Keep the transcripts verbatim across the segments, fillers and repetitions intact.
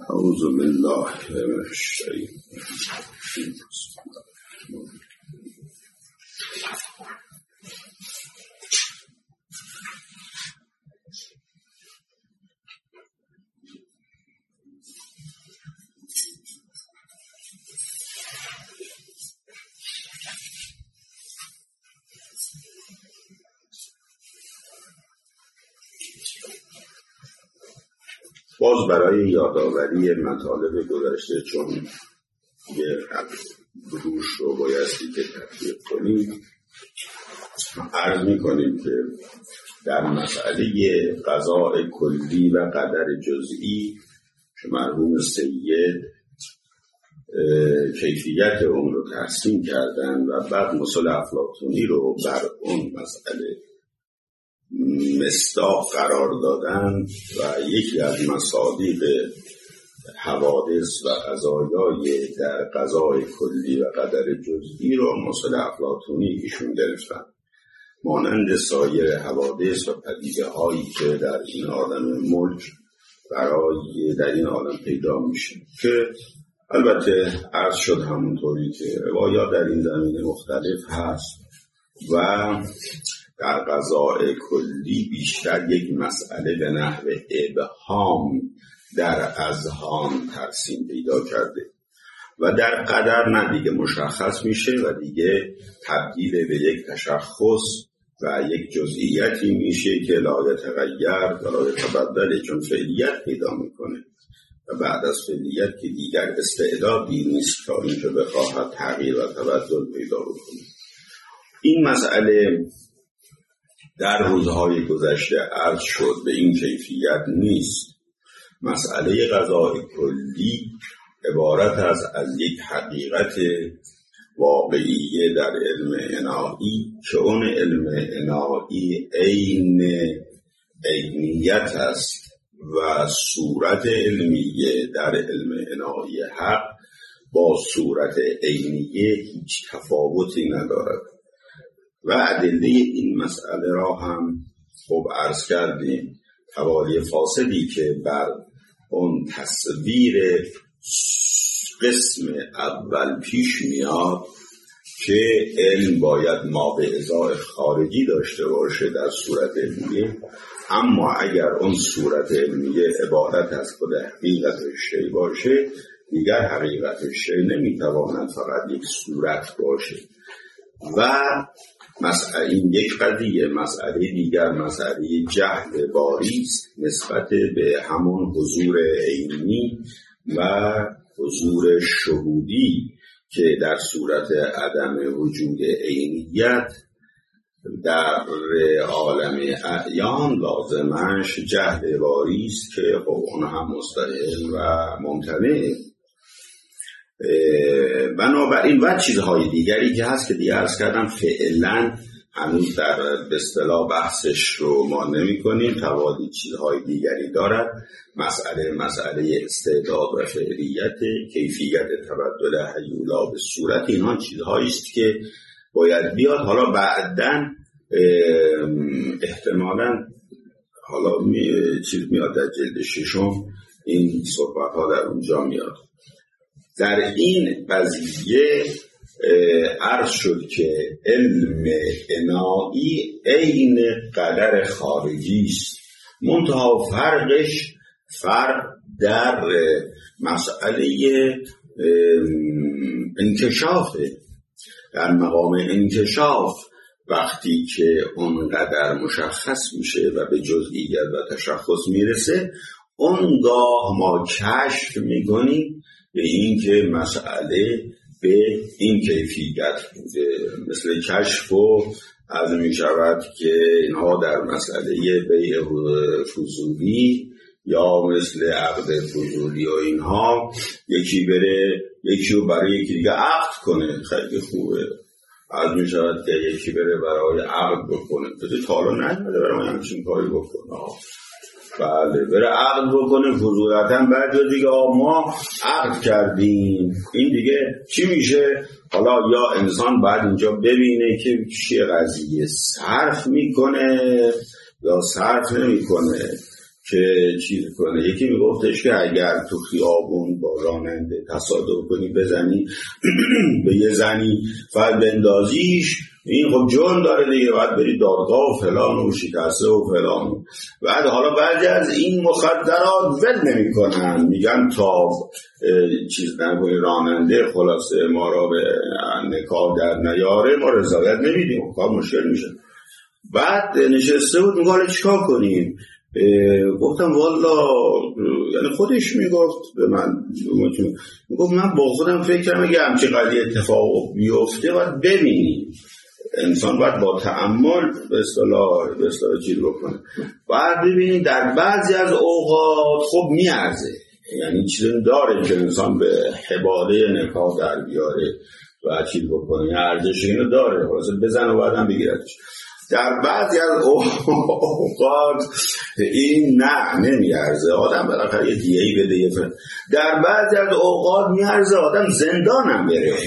اعوذ بالله من الشیطان الرجیم. باز برای یادآوری مطالب گذشته، چون یه روش رو بایستی که تطبیق کنیم، عرض می‌کنیم که در مسئله قضاء کلی و قدر جزئی که مرحوم سید کیفیت اون رو ترسیم کردن و بعد مثل افلاطونی رو بر اون مسئله مصداق قرار دادن و یکی از مصادیق حوادث و قضایای در قضای کلی و قدر جزئی رو مثل افلاطونی ایشون گرفتن، مانند سایر حوادث و پدیده هایی که در این عالم ملک برای در این عالم پیدا میشه، که البته عرض شد همونطوری که روایات در این زمینه مختلف هست و در قضاء کلی بیشتر یک مسئله به نحو ابهام در اذهان ترسیم پیدا کرده و در قدر نه دیگه مشخص میشه و دیگه تبدیل به یک تشخص و یک جزئیاتی میشه که لا یتغیر و لا یتبدل، چون فعلیت پیدا میکنه و بعد از فعلیت که دیگر استعدادی نیست تا اینکه بخواهد تغییر و تبدل پیدا بکنه. این مسئله در روزهای گذشته عرض شد به این کیفیت نیست. مسئله قضاء کلی عبارت است از یک حقیقت واقعیه در علم انایی که اون علم انایی عین عینیت است و صورت علمیه در علم انایی حق با صورت عینیه هیچ تفاوتی ندارد و ادله این مسئله را هم خوب عرض کردیم. توالی فاصلی که بر اون تصویر قسم اول پیش میاد که علم باید مابعضاء خارجی داشته باشه در صورت علمیه، اما اگر اون صورت علمیه عبارت از خود حقیقت شیء باشه، دیگر حقیقت شیء نمیتواند فقط یک صورت باشه. و مسئله این یک قضیه، مسئله دیگر مسئله جهل باریست نسبت به همون حضور عینی و حضور شهودی که در صورت عدم وجود عینیت در عالم اعیان لازمش جهل باریست که خب اون هم مستقل و ممتنع. بنابراین و چیزهای دیگری که هست که دیگه عرض کردم فعلا هنوز در به اصطلاح بحثش رو ما نمی کنیم، توالی چیزهای دیگری دارد. مسئله مسئله استعداد و فعلیت، کیفیت تبدل هیولا به صورت، اینها چیزهایی است که باید بیاد. حالا بعدن احتمالاً حالا می چیز میاد در جلد ششم، این صحبت ها در اونجا میاد. در این قضیه عرض شد که علم انایی عین قدر خارجی است، منتها فرقش فرق در مسئله انکشافه. در مقام انکشاف وقتی که اون قدر مشخص میشه و به جزئیات و تشخص میرسه، اونگاه ما کشف میکنیم به این که مسئله به این کیفیت بوده. مثل کشف و از می شود که اینها در مسئله بیع فضولی یا مثل عقد فضولی و اینها یکی بره یکی رو برای یکی دیگه عقد کنه، خیلی خوبه. از می شود که یکی بره برای عقد بکنه، بده تالا نمیده برای همچین کاری بکنه، بله بره عقد بکنه فضولتا، بعد جو دیگه ما عقد کردیم، این دیگه چی میشه؟ حالا یا انسان بعد اینجا ببینه که چیه قضیه، صرف میکنه یا صرف نمیکنه، که چیز کنه. یکی میگفتش که اگر تو خیابون با راننده تصادف کنی بزنی به یه زنی فقط بندازیش، این خب جرم داره دیگه، باید بری دادگاه و فلان و شکسته و فلان. بعد حالا بعضی از این مخدرات ول نمی کنن، میگن تا چیز نکنی راننده خلاصه ما را به نکاح در نیاره ما رضایت نمیدیم، کار مشکل میشه. بعد نشسته بود میگه چیکار کنیم؟ گفتم والا، یعنی خودش میگفت به من، میگفت من با خودم فکر کردم اگه همچین قضیه اتفاق بیفته باید ببینیم، انسان باید با تأمل به اصطلاح به اصطلاح چیز بکنه، باید ببینیم در بعضی از اوقات خب میارزه، یعنی چیزی داره که انسان به حباله نکاح در بیاره و چیز بکنه، ارزش اینو داره، خلاصه بزن و بعدم بگیردش. در بعضی از اوقات این نه نمیارزه، آدم بالاخره یه دیهی بده یه فرد. در بعضی از اوقات میارزه آدم زندانم بره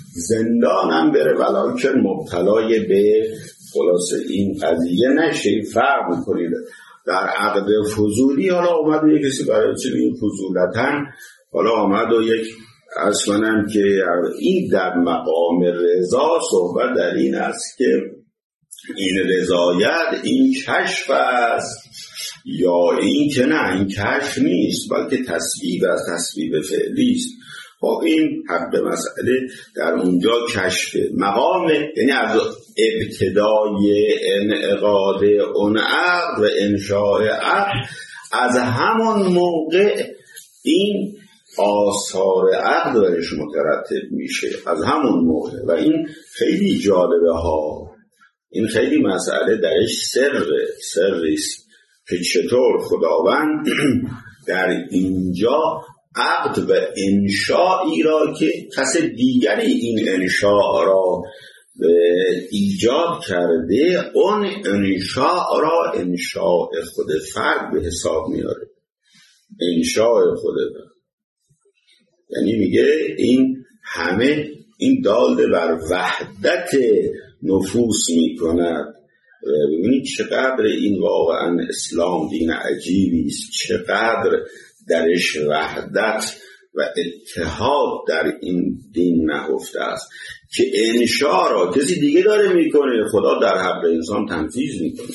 زندانم بره ولیکن مبتلای به خلاصه این قضیه نشه. فرق میکنید در عقد فضولی، حالا آمد و یک کسی برای چنین فضولتن حالا آمد و یک اصلا که این در مقام رضا صحبت در این است که این رضایت این کشف است یا این که نه این کشف نیست بلکه تصویب از تصویب فعلی است. خب این حق مسئله در اونجا کشف مقام، یعنی از ابتدای انعقاد اون عقد و انشاء عقد، از همان موقع این آثار عقد برش مترتب میشه از همون موقع. و این خیلی جالبه ها، این خیلی مسئله درش سر سریست که چطور خداوند در اینجا عقد و انشایی را که کس دیگری این انشاء را ایجاد کرده، اون انشاء را انشاء خود فرد به حساب میاره، انشاء خود فرد. یعنی میگه این همه این داله بر وحدت نفوس میکند. ببینید چقدر این واقعا اسلام دین عجیبی است، چقدر درش وحدت و اتحاد در این دین نهفته است که انشا را کسی دیگه داره میکنه، خدا در حق انسان تنفیذ میکنه،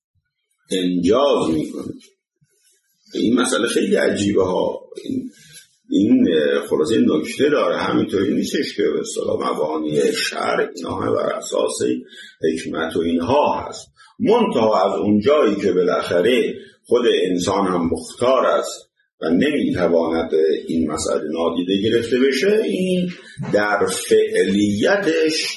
انجاز میکنه. این مسئله خیلی عجیبه ها. این این خلاصه نکته داره، همینطوری نیستش که به اصطلاح مبانی شرع اینا هم بر اساس حکمت و اینها هست، منتها از اونجایی که بالاخره خود انسان هم مختار است و نمیتواند این مسئله نادیده گرفته بشه، این در فعلیتش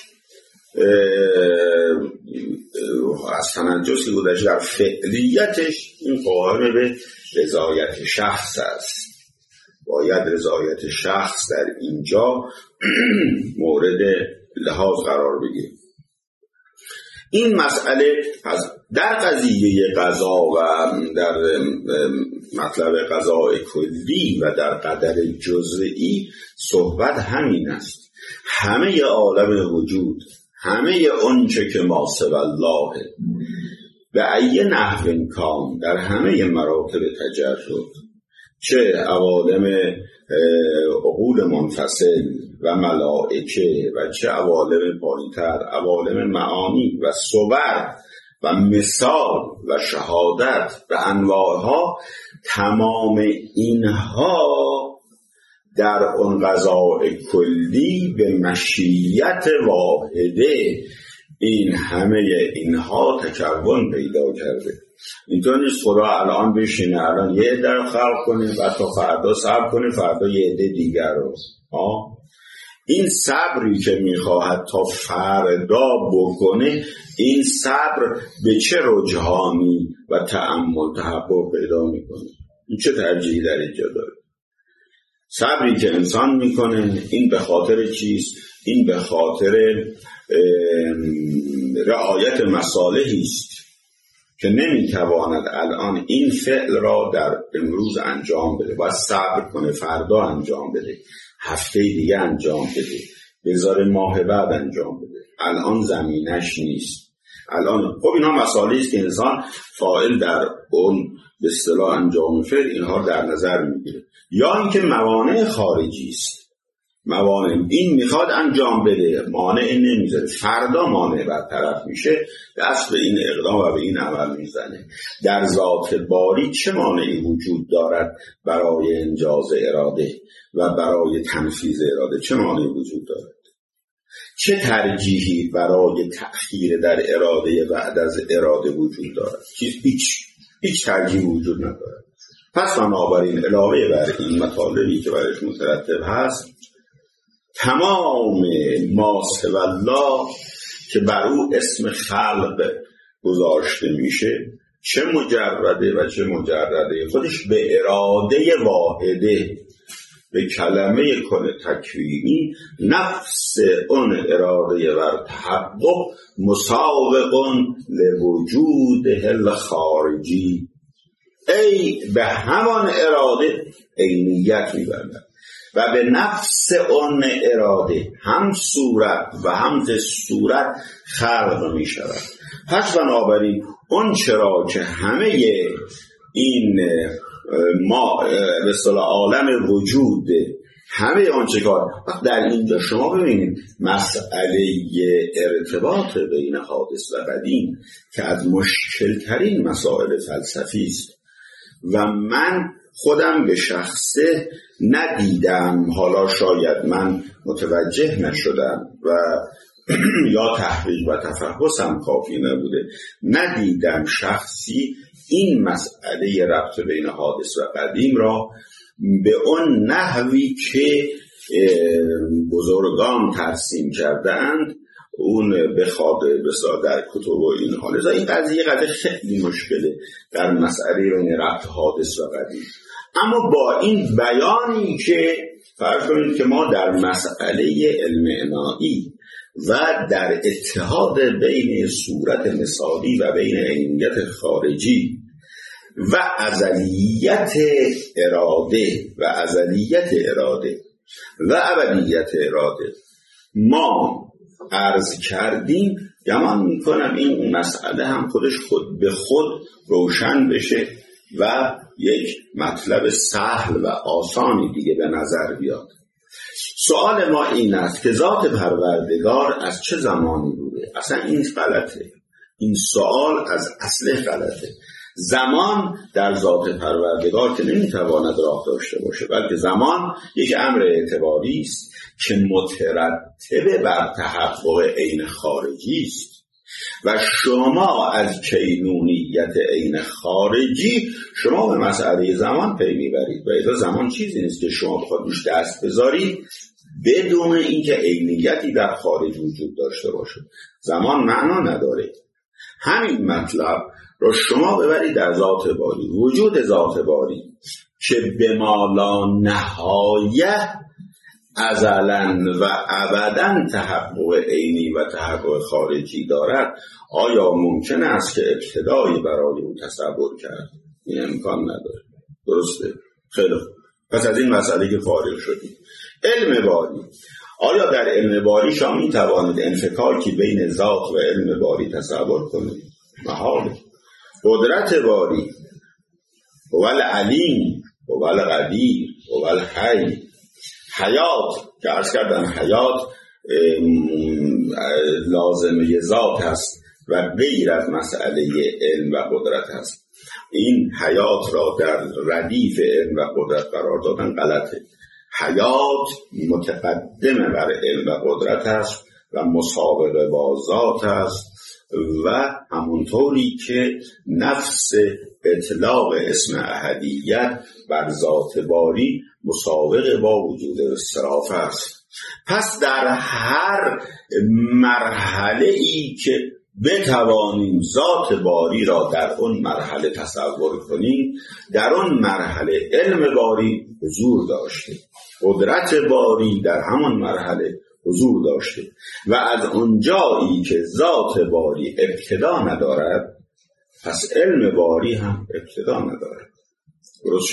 از تنجسی بودش، در فعلیتش این قائم به رضایت شخص است. باید رضایت شخص در اینجا مورد لحاظ قرار بگیره. این مسئله از در قضیه قضا و در مطلب قضاء کلی و در قدر جزئی صحبت همین است. همه عالم وجود، همه اونچه که ما سوی الله به ای نحو کان، در همه مراتب تجرد، چه عوالم عقول منفصل و ملائکه و چه عوالم پایین‌تر، عوالم معانی و صور و مثال و شهادت و انواعها، تمام اینها در اون قضاء کلی به مشیت واحده این همه اینها تکون پیدا کرده. اینطور نیست خدا الان بشینه الان یه عده رو خلق کنه بعد تا فردا صبر کنه فردا یه عده دیگر رو. این صبری که میخواهد تا فردا بکنه، این صبر به چه رجحانی و تأمل تحقق پیدا میکنه؟ این چه ترجیحی در اینجا داره؟ صبری که انسان میکنه این به خاطر چیست؟ این به خاطر رعایت مصالحی است که نمیتواند الان این فعل را در امروز انجام بده، باید صبر کنه فردا انجام بده، هفته دیگه انجام بده، بذاره ماه بعد انجام بده. الان زمینش نیست. الان خب اینها مسائلی است که انسان فاعل در اون به اصطلاح انجام فعل اینها در نظر میگیره. یا اینکه موانع خارجی است، موانع این میخواد انجام بده، مانع نمیذاره، فردا مانع برطرف میشه، دست به این اقدام و به این عمل میزنه. در ذات باری چه مانعی وجود دارد برای انجاز اراده و برای تنفیذ اراده؟ چه مانعی وجود دارد؟ چه ترجیحی برای تأخیر در اراده بعد از اراده وجود دارد؟ هیچ هیچ ترجیحی وجود ندارد. پس بنابراین علاوه بر این مطالبی که برش مترتب هست، تمام ما سوی الله که بر او اسم خلق گذاشته میشه، چه مجرده و چه مجرده خودش به اراده واحده، به کلمه کن تکوینی، نفس اون اراده و تحقق مسابقون لوجوده الخارجی، ای به همان اراده عینیت میبرد و به نفس اون اراده هم صورت و هم صورت خلق می شود. پس بنابراین اون چرا که همه این ما به اصطلاح عالم وجود، همه آنچه که در اینجا شما ببینید مسئله ارتباط بین حادث و قدیم که از مشکل ترین مسائل فلسفی است و من خودم به شخصه ندیدم، حالا شاید من متوجه نشدم و یا تحقیق و تفحصم کافی نبوده، ندیدم شخصی این مسئله ربط بین حادث و قدیم را به اون نحوی که بزرگان ترسیم کردند اون بخواد بسا در کتب و این حال. این قضیه قضیه خیلی مشکله در مسئله بین ربط حادث و قدیم. اما با این بیانی که فرض کنید که ما در مسئله علم عنایی و در اتحاد بین صورت مثالی و بین عینیت خارجی و ازلیت اراده و ازلیت اراده و ابدیت اراده ما عرض کردیم، گمان میکنم این مسئله هم خودش خود به خود روشن بشه و یک مطلب سهل و آسانی دیگه به نظر بیاد. سوال ما این است که ذات پروردگار از چه زمانی بوده؟ اصلا این غلطه، این سوال از اصل غلطه. زمان در ذات پروردگار که نمیتواند راه داشته باشه، بلکه زمان یک امر اعتباری است که مترتب بر تحقق عین خارجی است و شما از کینونیت عین خارجی شما به مسئله زمان پی میبرید و اذا زمان چیزی نیست که شما بخواد روش دست بذارید بدون اینکه عینیتی در خارج وجود داشته باشه. زمان معنا نداره. همین مطلب رو شما ببرید در ذات باری، وجود ذات باری که به ما لا نهایه ازلاً و ابداً تحقق عینی و تحقق خارجی دارد، آیا ممکن است که ابتدایی برای او تصور کرد؟ این امکان نداره. درسته؟ خیلی خوب. پس از این مسئله که فارغ شدیم، علم باری، آیا در علم باری شما می توانید انفکاکی بین ذات و علم باری تصور کنید؟ محاله. قدرت باری، هوال علیم، هوال قدیر، هوال حی، حیات که عرض کردن حیات لازمه ذات هست و غیر از مسئله علم و قدرت هست. این حیات را در ردیف علم و قدرت قرار دادن غلطه. حیات متقدم بر علم و قدرت است و مسابقه با ذات است و همونطوری که نفس اطلاق اسم احدیت بر ذات باری مسابقه با وجود اصطراف است. پس در هر مرحله ای که بتوانیم ذات باری را در اون مرحله تصور کنیم، در اون مرحله علم باری حضور داشته، قدرت باری در همان مرحله حضور داشته و از اونجایی که ذات باری ابتدا ندارد پس علم باری هم ابتدا ندارد. درست شد؟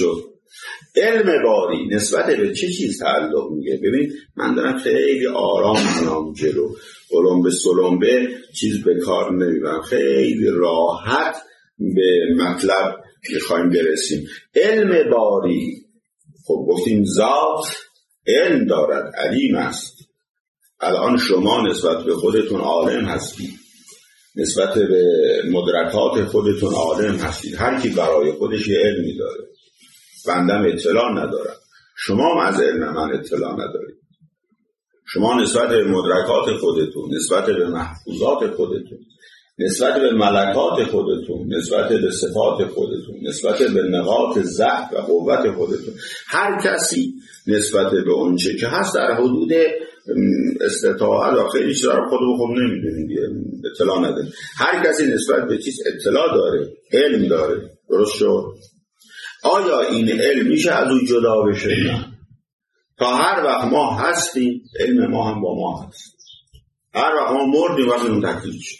علم باری نسبت به چه چیز تعلق میگه؟ ببین من دارم خیلی آرام میام جلو، قلمبه سلمبه چیز به کار نمیبرم، خیلی راحت به مطلب میخوایم برسیم. علم باری، خب گفتیم ذات علم دارد، علیم است. الان شما نسبت به خودتون عالم هستید، نسبت به مدرکات خودتون عالم هستید. هر کی برای خودش یه علمی داره. بندم اطلاع ندارم، شما هم از علم من اطلاع ندارید. شما نسبت به مدرکات خودتون، نسبت به محفوظات خودتون، نسبت به ملکات خودتون، نسبت به صفات خودتون، نسبت به نقاط ضعف و قوت خودتون، هر کسی نسبت به اون چه که هست در حدود استطاعت و خیلی چیزا رو خودمون خب نمیدونیم، اطلاع نداریم. هر کسی نسبت به چیز اطلاع داره، علم داره. درست شد؟ آیا این علم میشه از اون جدا بشه؟ نه. تا هر وقت ما هستیم علم ما هم با ما هست. هر وقت ما مردیم وقت اون تکلیف شد.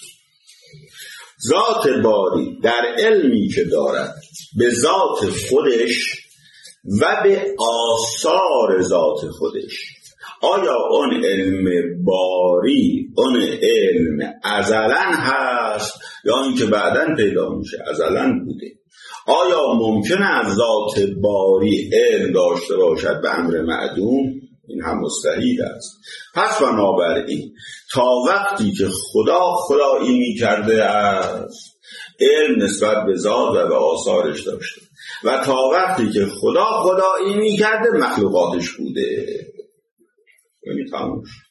ذات باری در علمی که دارد به ذات خودش و به آثار ذات خودش، آیا اون علم باری اون علم ازلاً هست یا اینکه بعداً پیدا میشه؟ ازلاً بوده. آیا ممکنه از ذات باری علم داشته باشد به امر معدوم؟ این هم مستحیل است. پس بنابراین تا وقتی که خدا خدایی می کرده است علم نسبت به ذات و به آثارش داشته و تا وقتی که خدا خدایی می کرده مخلوقاتش بوده. یعنی تمام شد.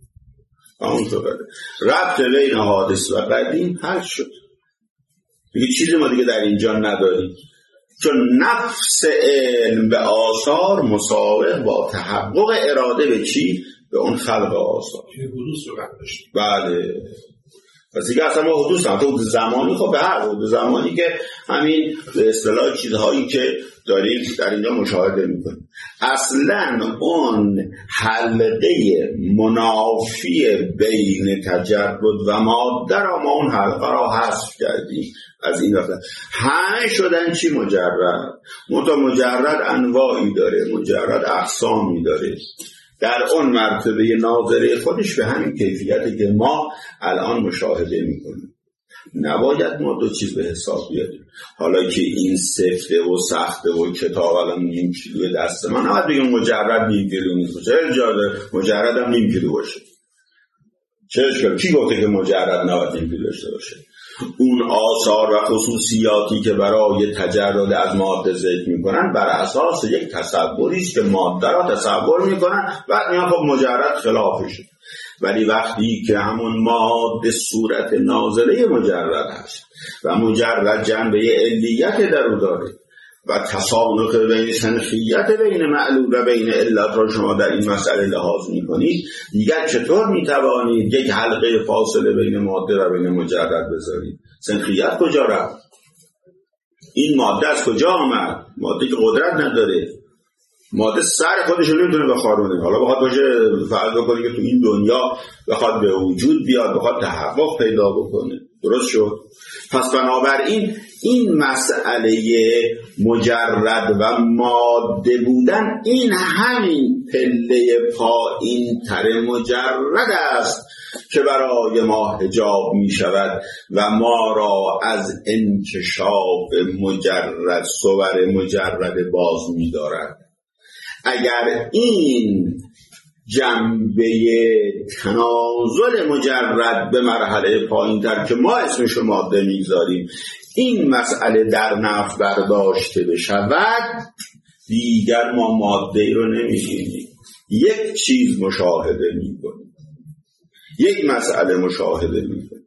تمام شد. ربط بین حادث و قدیم حل شد. دیگه چیزی ما دیگه در اینجا نداریم، چون نفس علم به آثار مساوی با تحقق اراده به چی؟ به اون خلق آثار. چه حدوث رو رد داشت. بله. پس دیگه اصلا ما حدوث هم حدوث زمانی، خب به هر حدوث زمانی که همین به اصطلاح چیزهایی که داریم در اینجا مشاهده میکنیم. اصلا اون حلقه منافی بین تجرد و ماده را ما اون حلقه را حذف کردیم از این وقت. همه شدن چی؟ مجرد. منتها مجرد انواعی داره، مجرد اقسامی داره. در اون مرتبه ناظره خودش به همین کیفیتی که ما الان مشاهده میکنیم. نباید ما دو چیز به حساب بیاریم. حالا که این سفته و سخته و کتاب الان نیم کیلو دست من، نباید بگیم مجرد نیم کیلو نیست. چه اجازه مجرد هم نیم کیلو باشه؟ چه اشکال؟ کی گفته که مجرد نباید نیم کیلو داشته باشه؟ اون آثار و خصوصیاتی که برای تجرد از ماده ذکر میکنن بر اساس یک تصوری است که ماده را تصور میکنن، بعد میان خب مجرد خلافشه. ولی وقتی که همون ماده صورت نازله مجرد هست و مجرد جنبه علیت در او داره و تصانف بین سنخیت بین معلول و بین علت را شما در این مسئله لحاظ میکنید، دیگر چطور میتوانید یک حلقه فاصله بین ماده و بین مجرد بذارید؟ سنخیت کجا رفت؟ این ماده از کجا آمد؟ ماده که قدرت نداره، ماده سر خودش رو نمیتونه بخارونه. حالا بخواد باشه فرض بکنه که تو این دنیا بخواد به وجود بیاد، بخواد تحقق پیدا بکنه. درست شد؟ پس بنابراین این مسئله مجرد و ماده بودن این همین پله پایین تر مجرد است که برای ما حجاب می شود و ما را از انکشاف مجرد صور مجرد باز می دارد. اگر این جنبه تنازل مجرد به مرحله پایین تر که ما اسمش رو ماده میگذاریم این مسئله در نفس برداشته بشود، دیگر ما ماده رو نمی‌بینیم، یک چیز مشاهده می‌کنیم، یک مسئله مشاهده می‌کنیم.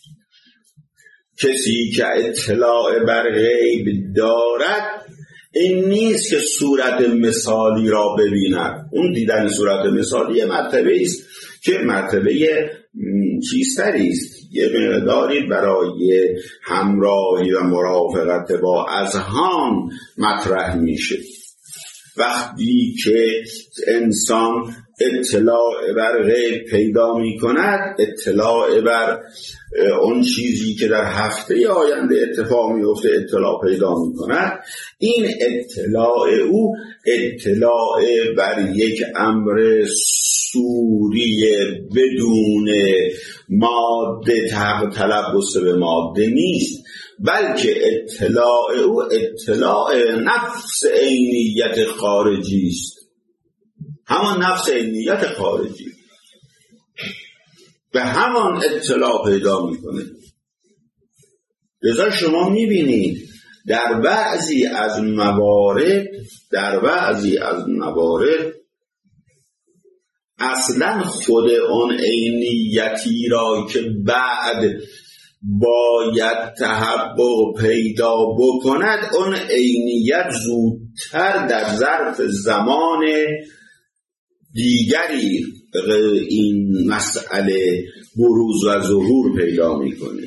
کسی که اطلاع بر غیب دارد این نیست که صورت مثالی را ببیند. اون دیدن صورت مثالی مرتبه است که مرتبه چیزتری است، یه مقداری برای همراهی و مرافقت با اذهان مطرح میشه. وقتی که انسان اطلاع بر غیب پیدا می کند، اطلاع بر اون چیزی که در هفته آینده اتفاق می افته اطلاع پیدا می کند. این اطلاع او اطلاع بر یک امر صوری بدون ماده، تلبس به ماده نیست، بلکه اطلاع او اطلاع نفس عینیت خارجی است، همان نفس عینیت خارجی به همان اطلاع پیدا میکنه. لذا شما میبینید در بعضی از موارد در بعضی از موارد اصلا خود اون عینیتی را که بعد باید تحقق پیدا بکند، اون عینیت زودتر در ظرف زمان دیگری این مسئله بروز و ظهور پیدا میکنه.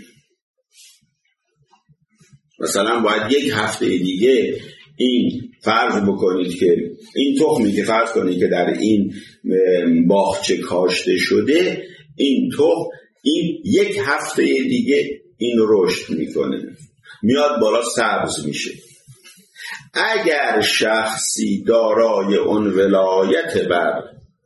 مثلا باید یک هفته دیگه این فرض بکنید که این تخمی که فرض کنید که در این باغچه کاشته شده، این تخم این یک هفته دیگه این رشد میکنه، میاد بالا، سبز میشه. اگر شخصی دارای اون ولایت بر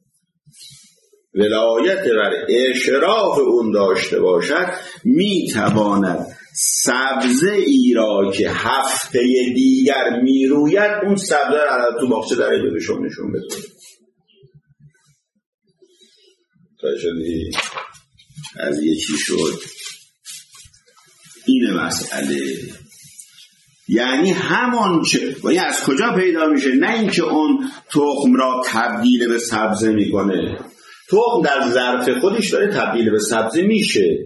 ولایت بر اشراف اون داشته باشد، میتواند سبزه ای را که هفته دیگر میروید اون سبزه را تو باغچه در بهشون نشون بده. تا شدی از یکی شد این مسئله. یعنی همون چه یعنی از کجا پیدا میشه؟ نه اینکه اون تخم را تبدیل به سبزه میکنه، تخم در ظرف خودش داره تبدیل به سبزه میشه.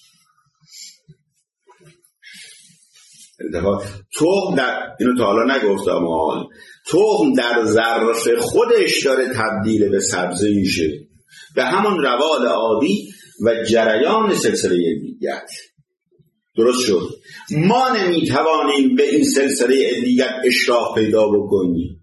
تخم در اینو تا حالا نگفتم، تخم در ظرف خودش داره تبدیل به سبزه میشه به همون روال عادی و جریان سلسله دیگر. درست شد؟ ما نمیتوانیم به این سلسله دیگر اشراف پیدا بکنیم.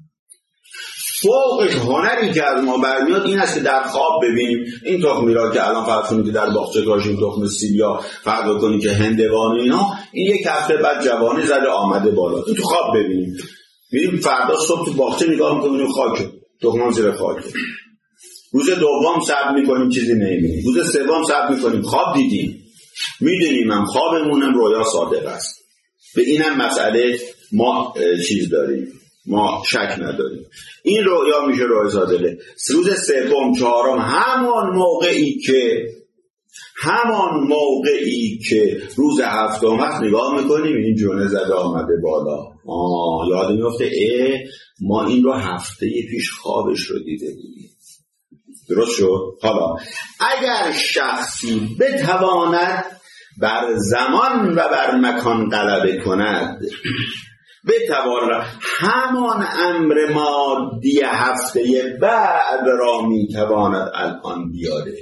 فوقش هنری که از ما برمیاد این است که در خواب ببینیم این تخمی را که الان فرض کنید که در باغچه کاشیم، تخم سیبیا، فرض کنید که هندوانه اینا، این یک هفته بعد جوانه زده آمده بالا، این تو خواب ببینیم. میریم فردا صبح تو باغچه نگاه میکنیم خاک، تخمام زیر خاک. روز دوم صبر میکنیم چیزی نمیبینیم، روز سوم صبر میکنیم خواب دیدیم، میدونیم هم خوابمونم رویا صادق است. به اینم مسئله ما چیز داریم، ما شک نداریم. این رویا میشه رویا صادقه. روز سوم چهارم همان موقعی که همان موقعی که روز هفتم وقت نگاه میکنیم این جونه زده آمده بالا. آه یاد میفته اه ما این رو هفته پیش خوابش رو دیده بودیم. درست شد؟ حالا اگر شخصی بتواند بر زمان و بر مکان غلبه کند، بتواند همان امر مادی هفته بعد را میتواند الان بیاره.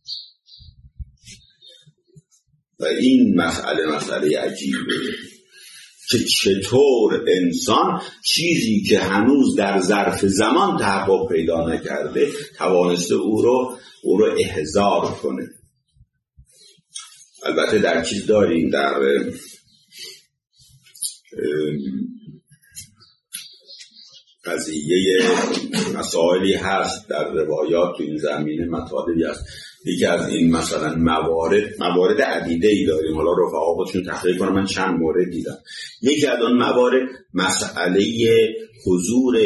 و این مسئله مسئله عجیبه که چطور انسان چیزی که هنوز در ظرف زمان تحقق پیدا نکرده توانسته او رو او رو احضار کنه. البته در چیز داریم، در قضیه مسائلی هست در روایات تو این زمینه، مطالبی هست. یکی از این مثلا موارد موارد عدیده‌ای داریم، حالا رفقا خودشون تحقیق کنم، من چند مورد دیدم. یکی از اون موارد مسئله حضور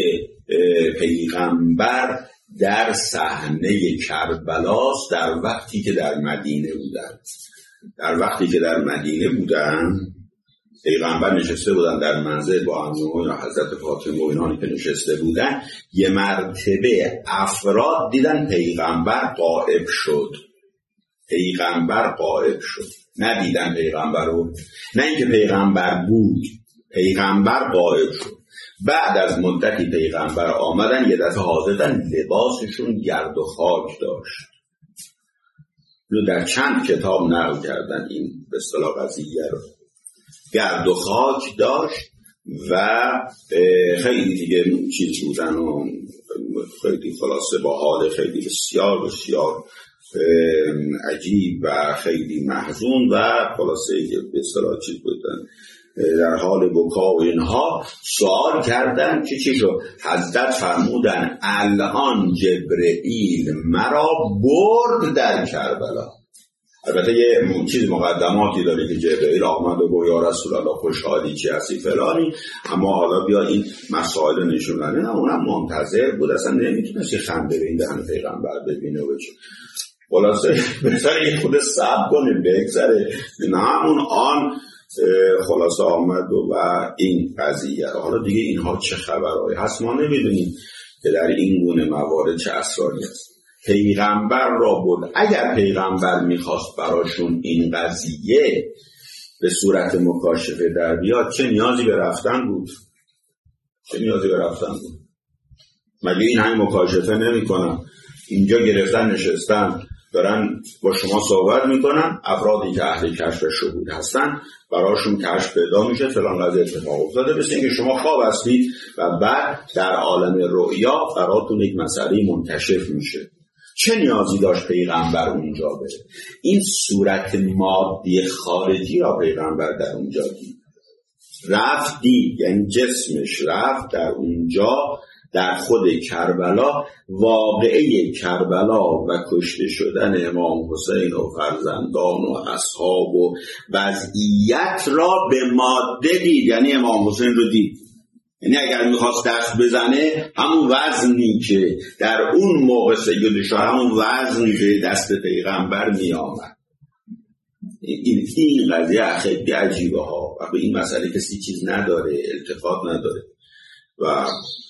پیغمبر در صحنه کربلاست در وقتی که در مدینه بودن. در وقتی که در مدینه بودن پیغمبر نشسته بودن در منزل با عمو یا حضرت فاطمه و اینانی که نشسته بودن، یه مرتبه افراد دیدن پیغمبر غائب شد. پیغمبر غائب شد، ندیدن پیغمبر رو، نه اینکه پیغمبر بود، پیغمبر غائب شد. بعد از مدتی پیغمبر آمدن، یه دفعه حاضردن لباسشون گرد و خاک داشت. رو در چند کتاب نقل کردن این به اصطلاح قضیه رو. گرد و خاک داشت و خیلی دیگه چیز بودن و خیلی خلاصه با حال خیلی بسیار بسیار عجیب و خیلی محزون و خلاصه به اصطلاح چیز بودن در حال بکا و اینها سوال کردن که چی شد؟ حضرت فرمودن الان جبرئیل مرا برد در کربلا. البته یه چیز مقدماتی داره که جبرئیل آمد و گفت یا رسول الله خوشحالی چی هستی فلانی، اما حالا بیا این مسائل نشوندن، نه اونم منتظر بود، اصلا نمیتونست خنده به این دهن پیغمبر ببینه و چه خلاصه بهتره یه خود صبر کنه بگذره. نه همون آن خلاصه آمد و, و این قضیه. حالا دیگه اینها چه خبرهایی هست ما نمیدونیم که در این گونه موارد چه اسراری هست. پیغمبر را بود، اگر پیغمبر میخواست براشون این قضیه به صورت مکاشفه در بیاد چه نیازی به رفتن بود؟ چه نیازی به رفتن بود؟ مگه این همین مکاشفه نمی کنن؟ اینجا گرفتن نشستن دارن با شما صحبت میکنن، افرادی که اهل کشف شهود هستن براشون کشف پیدا میشه فلان قضیه اتفاق افتاده، مثل اینکه شما خواب هستید و بعد در عالم رؤیا براتون یک مسئله منکشف میشه. چه نیازی داشت پیغمبر اونجا بره؟ این صورت مادی خارجی را پیغمبر در اونجا دید، رفت دید، یعنی جسمش رفت در اونجا در خود کربلا، واقعه کربلا و کشته شدن امام حسین و فرزندان و اصحاب و وضعیت را به ماده دید، یعنی امام حسین رو دید. یعنی اگر میخواست دست بزنه همون وزنی که در اون موقع سید شاه همون وزنی که دست پیغمبر میآمد. این این قضیه خیلی عجیبه ها و به این مسئله کسی چیز نداره، التفات نداره و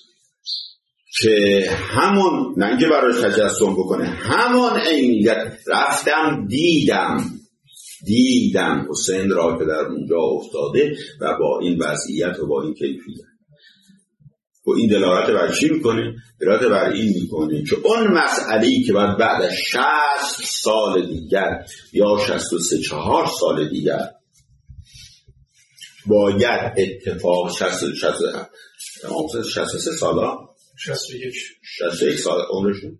که همون نه اینکه براش تجسم بکنه، همون عینیت رفتم دیدم دیدم حسین را که در اونجا افتاده و با این وضعیت و با این کیفیت. و این دلالت بر چی میکنه؟ دلالت بر این میکنه که اون مسئله‌ای که بعد بعد از شصت سال دیگر یا شصت و سه چهار سال دیگر باید اتفاق شصت و سه سالا شصت و یک شصت و یک سال عمرشون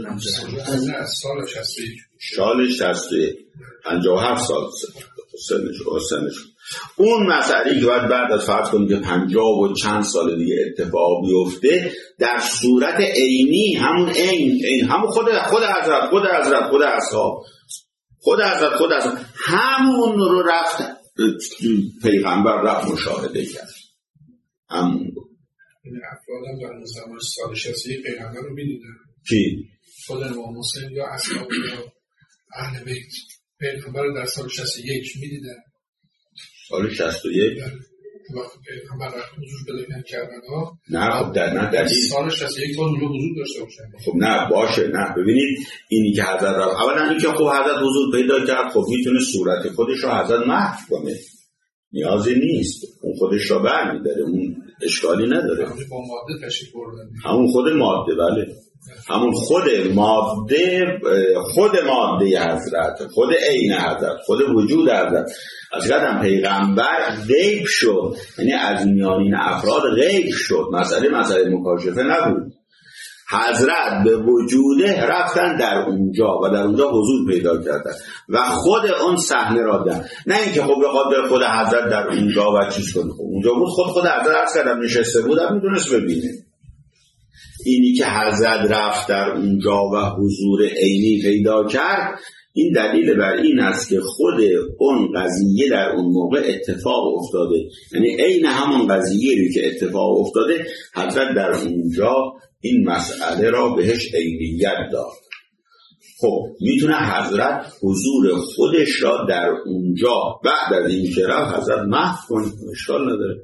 سال شصت و یک سال شصت و یک پنجاه و هفت سال سنشون سنشون اون مسئله که باید بعد از فرض کنیم که پنجاه و چند سال دیگه اتفاق بیفته در صورت عینی، همون عین عین همون خود خود حضرت خود حضرت خود اصحاب خود حضرت خود اصحاب همون رو رفت پیغمبر رفت مشاهده کرد. همون این افرادم در زمان سال شصت و یک پیغمبر رو می‌دیدن. کی؟ خود امام حسین یا اصحاب یا اهل بیت پیغمبر رو در سال شصت و یک می‌دیدن. سال شصت و یک وقتی پیغمبر رفت حضور پیدا کردن ها. نه خب در نه دلیل سال شصت و یک باید اونجا حضور داشته باشن. خب نه باشه، نه ببینید اینی که حضرت رفت اولا این که خب حضرت حضور پیدا کرد، خب میتونه صورت خودش رو حضرت محو کنه، نیازی نیست اون خودش رو برمی‌داره، اون اشکالی نداره. با ماده تشریف بردن، همون خود ماده، بله همون خود ماده، خود ماده حضرت، خود عین حضرت، خود وجود حضرت. از قدم پیغمبر غیب شد، یعنی از میانین افراد غیب شد، مسئله مسئله مکاشفه نبود. حضرت به وجوده رفتن در اونجا و در اونجا حضور پیدا کردن و خود اون صحنه را دیدن، نه اینکه خب به خاطر خود حضرت در اونجا و چیز کنه، خب اونجا بود خود خود حضرت از قدم نشسته بود هم میتونست ببینه. اینی که حضرت رفت در اونجا و حضور عینی پیدا کرد، این دلیل بر این است که خود اون قضیه در اون موقع اتفاق افتاده، یعنی عین همون قضیه‌ای که اتفاق افتاده حضرت در اونجا این مسئله را بهش عینیت داد. خب میتونه حضرت حضور خودش را در اونجا بعد از این که رفت حضرت محو کنه، اشکال نداره.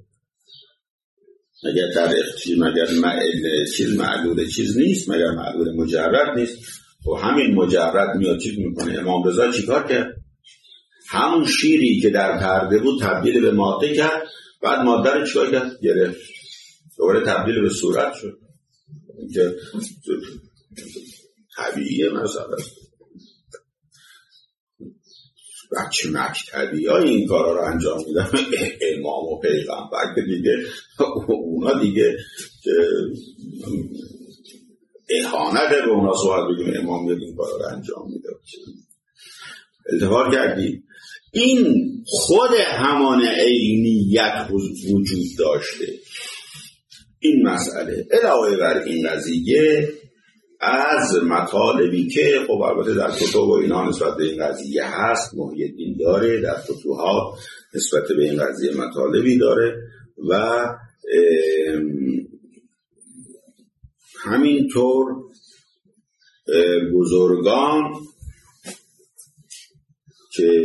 مگر در چیز مگر چیز معلول چیز نیست، مگر معلول مجرد نیست. و همین مجرد میاد چیز میکنه. امام رضا چیکار کرد؟ همون شیری که در پرده بود تبدیل به ماده کرد، بعد ماده رو چیکار کرد؟ گرفت، دوباره تبدیل به صورت شد. اینکه طبیعیه مثلا بچه مکتبی ها این کارا رو انجام میدن، امام و پیغمبر که دیگه اونا دیگه اهانت به اونا صحبت بگیم امام یاد این کارا رو انجام میده. التفات کردیم این خود همان عینیت وجود داشته. این مسئله علاوه بر این قضیه از مطالبی که خب البته در کتب و اینا نسبت به این قضیه هست، محی الدین داره در فتوحات نسبت به این قضیه مطالبی داره و همینطور بزرگان که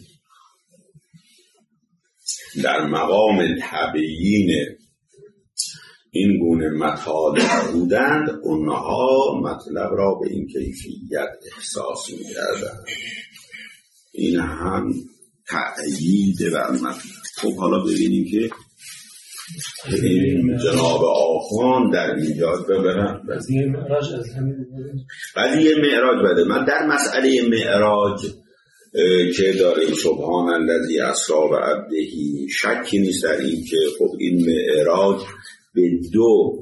در مقام تبیین این گونه مطالب بودند اونها مطلب را به این کیفیت احساس می‌کردند. این هم تأیید بر مطلب. خب حالا ببینیم که این جناب آخوان در اینجا ببرن قضیه معراج از همین قضیه معراج بده. من در مسئله معراج که داریم سبحان الذی اسری بعبده شکی نیست در این که خب این معراج به دو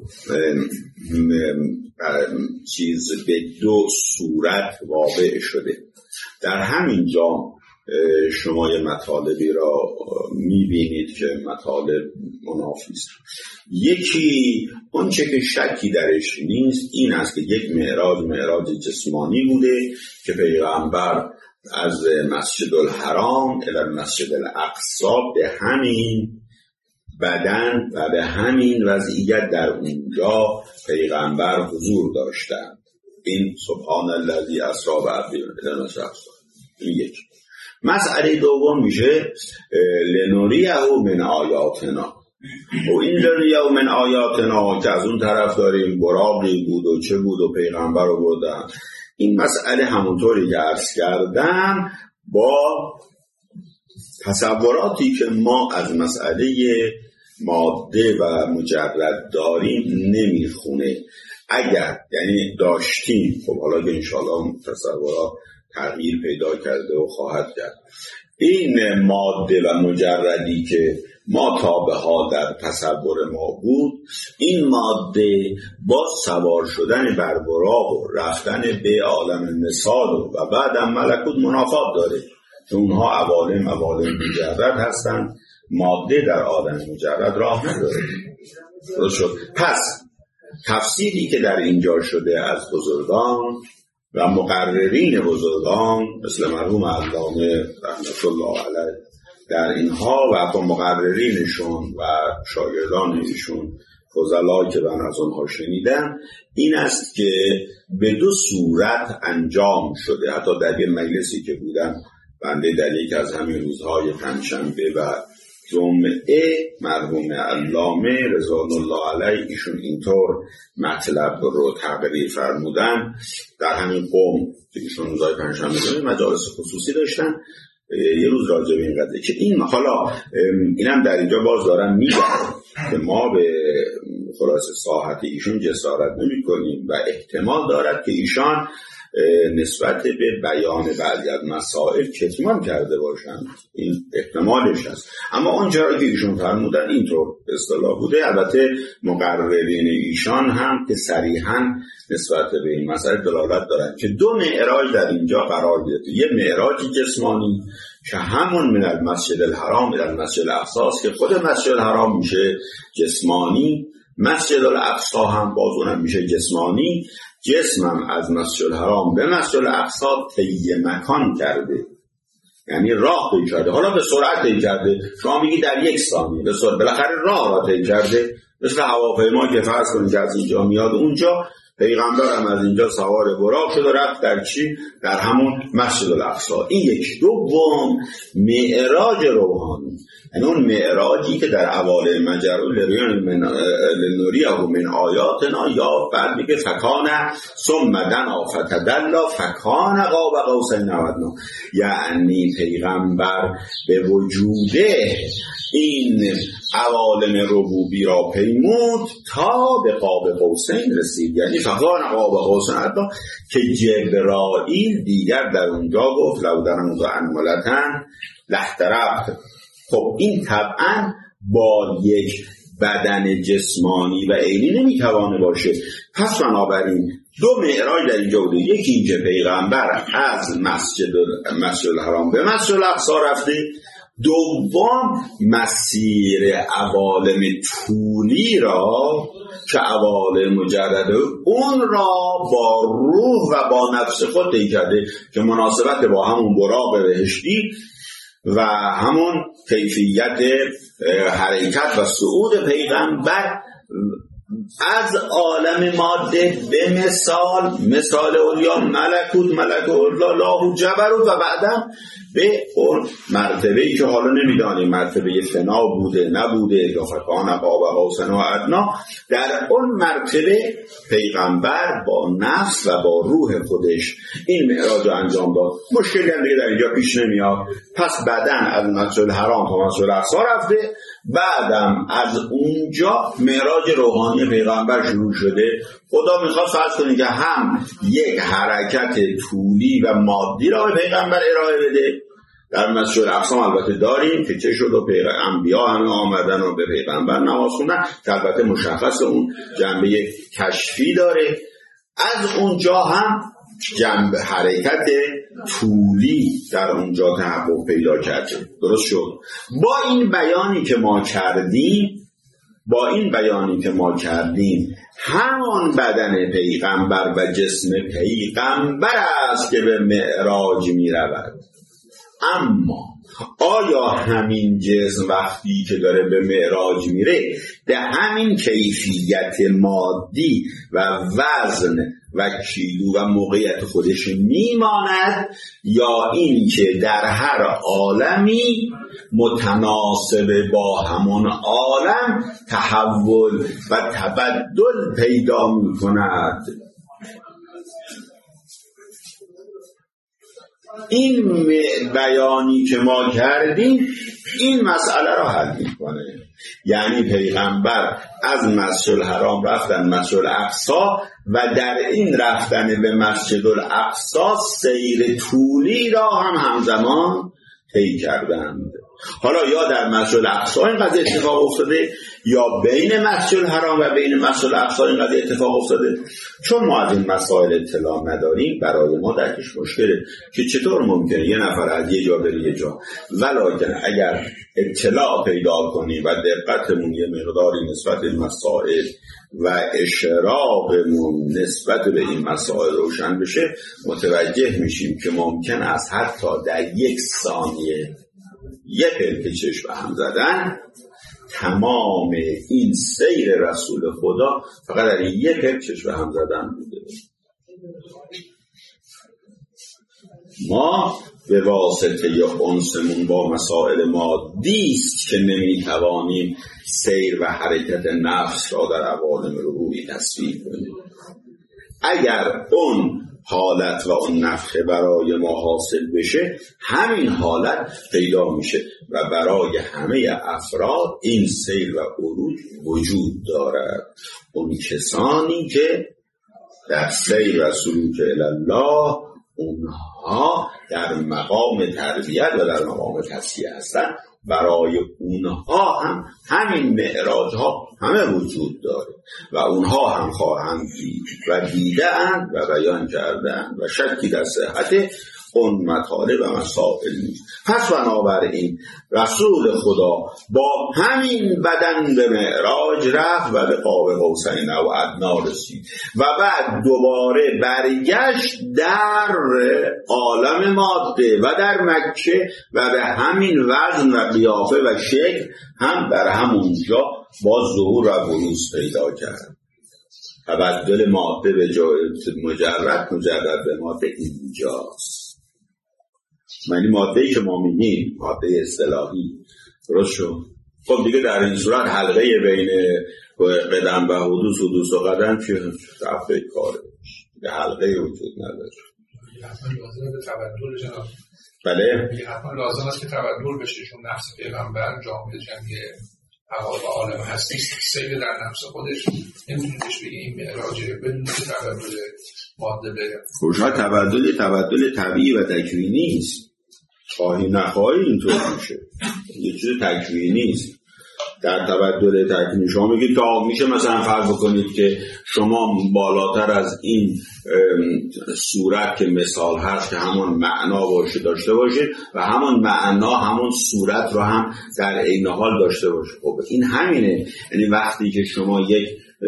چیز به دو صورت واقع شده. در همین جا شما یه مطالبی را میبینید که مطالب منافی است. یکی اون چه که شکی درش نیست این است که یک معراج معراج جسمانی بوده که پیغمبر از مسجد الحرام الی مسجد الاقصی به همین بدن و به همین وضعیت در اونجا پیغمبر حضور داشتند. این سبحان الذی اسری بعبده الی مسجد الاقصی. این یک. مسئله دوم میشه لنوریه من آیاتنا. و این لنوریه من آیاتنا که از اون طرف داریم براقی بود و چه بود و پیغمبر رو بردن. این مسئله همونطوری که عرض کردم با تصوراتی که ما از مسئله ماده و مجرد داریم نمیخونه. اگر یعنی داشتیم خب حالا که انشاءالله تصورات تغییر پیدا کرده و خواهد کرد. این ماده و مجردی که ما تا به حال در تصور ما بود، این ماده با سوار شدن بر براق و رفتن به عالم مثال و بعدم ملکوت منافات داره که اونها عوالم عوالم مجرد هستند. ماده در عالم مجرد راه نداره. درست شد. پس تفسیری که در اینجا شده از بزرگان و مقررین بزرگان مثل مرحوم علامه رحمت الله علیه در اینها و مقررینشون و شاگردان ایشون فضلا که من از اونها شنیدم این است که به دو صورت انجام شده. حتی در یه مجلسی که بودم بنده در یک از همین روزهای پنجشنبه و جمعه مرحوم علامه رضوان الله علیه ایشون اینطور مطلب رو تقریر فرمودن. در همین قوم که ایشون روزهای پنجشنبه مجالس خصوصی داشتن یه روز راجع به این قضیه که این حالا اینم در اینجا باز دارم میگم که ما به خلاصه صاحت ایشون جسارت نمی کنیم و احتمال دارد که ایشان نسبت به بیان بعضی از مسائل کتمان کرده باشند. این احتمالش هست. اما اون جایی که ایشون فرمودن اینطور به اصطلاح بوده. البته مقررین ایشان هم که صریحاً نسبت به این مسائل دلالت دارند که دو معراج در اینجا قرار گرفته. یه معراج جسمانی که همون من المسجد الحرام الی المسجد الاقصی که خود مسجد الحرام میشه جسمانی، مسجد الاقصی هم باز اونم میشه جسمانی. جسمم از مسجد الحرام به مسجد الاقصی طی مکان کرده، یعنی راه طی کرده. حالا به سرعت طی کرده، شما میگی در یک ثانیه به سرعت، بالاخره راه را طی کرده. مثل هواپیما که فرض کنید که از اینجا میاد اونجا، پیغمبر هم از اینجا سوار براق شد و رفت در چی؟ در همون مسجد الاقصی. این یک. دوم معراج روحانی. یعنی اون معراجی که در اول مجرو لنوری و من آیاتنا، یا بعد میگه فکان ثم دنا فتدلا فکان قاب قوسین او ادنی، یعنی پیغمبر به وجوده این عوالم ربوبی را پیمود تا به قاب قوسین رسید، یعنی فکان قاب قوسین ادنی که جبرائیل دیگر در اونجا گفت لو درمت انملتن لحترقت. خب این طبعا با یک بدن جسمانی و عینی نمیتوانه باشه. پس بنابراین دو معراج در اینجا بوده، یکی اینکه پیغمبر از مسجد مسجد الحرام به مسجد الاقصی رفته، دوم مسیر عوالم طولی را که عوالم مجرده اون را با روح و با نفس خود طی کرده که مناسبت با همون براق بهشتی و همون کیفیت حرکت و صعود پیغمبر از عالم ماده به مثال مثال اولیا ملکوت ملک الله لاهو جبروت و بعدم به اون مرتبه‌ای که حالا نمیدانیم مرتبه فنا بوده نبوده یا فکان قاب قوسین و ادنی، در اون مرتبه پیغمبر با نفس و با روح خودش این معراج رو انجام داد. مشکلی هم دیگه در اینجا پیش نمیاد. پس بعدن از مسجد الحرام تا مسجد الاقصی رفته، بعدم از اونجا معراج روحانی پیغمبر شروع شده. خدا میخواد فرض کنید که هم یک حرکت طولی و مادی را به پیغمبر ارائه بده. در مسجد الاقصی البته داریم که چه شد و پیغمبر انبیا همه آمدن و به پیغمبر نماز خوندن که البته مشخص اون جنبه کشفی داره. از اونجا هم جنبه حرکت طولی در اونجا تحقق پیدا کرده. درست شد. با این بیانی که ما کردیم با این بیانی که ما کردیم همان بدن پیغمبر و جسم پیغمبر است که به معراج می رود. اما آیا همین جسم وقتی که داره به معراج میره به همین کیفیت مادی و وزن و کیلو و موقعیت خودش میماند، یا این که در هر عالمی متناسب با همون عالم تحول و تبدل پیدا میکند؟ این بیانی که ما کردیم این مسئله را حل میکنه. یعنی پیغمبر از مسجد الحرام رفتن مسجد الاقصی و در این رفتن به مسجد الاقصی سیر طولی را هم همزمان طی کردند. حالا یا در مسجد الاقصی این قضیه اتفاق افتاده یا بین مسجد الحرام و بین مسجد الاقصی این قضیه اتفاق افتاده. چون ما از این مسائل اطلاع نداریم برای ما درکش مشکله که چطور ممکنه یه نفر از یه جا بره یه جا، ولیکن اگر اطلاع پیدا کنیم و دقتمون یه مقداری نسبت به مسائل و اشراقمون نسبت به این مسائل روشن بشه متوجه میشیم که ممکن است حتی در یک ثانیه یک پلک چشم به هم زدن تمام این سیر رسول خدا فقط در یک پلک چشم به هم زدن بوده. ما به واسطه یا انسمون با مسائل مادیست که نمیتوانیم سیر و حرکت نفس را در عوالم روحی تصویر کنیم. اگر اون حالت و اون نفخه برای ما حاصل بشه همین حالت پیدا میشه و برای همه افراد این سیر و عروج وجود دارد. اون کسانی که در سیر و سلوک الله اونها در مقام تربیت و در مقام تزکیه هستن، برای اونها هم همین معراج ها همه وجود داره و اونها هم خواهند دید و دیدن و بیان کردن و شکی در صحت اون مطالب و مسائل نیست. پس بنابراین رسول خدا با همین بدن به معراج رفت و به قاب قوسین او ادنی رسید و بعد دوباره برگشت در عالم ماده و در مکه و به همین وزن و قیافه و شکل هم در همونجا با ظهور و بروز پیدا کرد. تبدل ماده به مجرد مجرد به ماده اینجاست. یعنی ماده‌ای که ما می‌بینیم ماده اصطلاحی درست شد. خب دیگه در این صورت حلقه بین قدم و حدوث حدوث و قدم که رفته کاره دیگه حلقه وجود نداره. حتما لازم به تبدل جناب. بله حتما لازم است که تبدل بشه، چون نفس پیغمبر جامعه جمعی حوال و عالم هستی سید در نفس خودش نمیتونیش بگه این معراجه بدون که تبدل ماده به خوشها تبدل تبدل طبیعی و تکوینی است. خواهی نخواهی اینطور میشه، یه چیز تکوینی است. در تبدل تکوینی شما میگید که میشه مثلا فرض بکنید که شما بالاتر از این صورت که مثال هست که همون معنا باشه داشته باشه و همون معنا همون صورت رو هم در عین حال داشته باشه. خب این همینه، یعنی وقتی که شما یک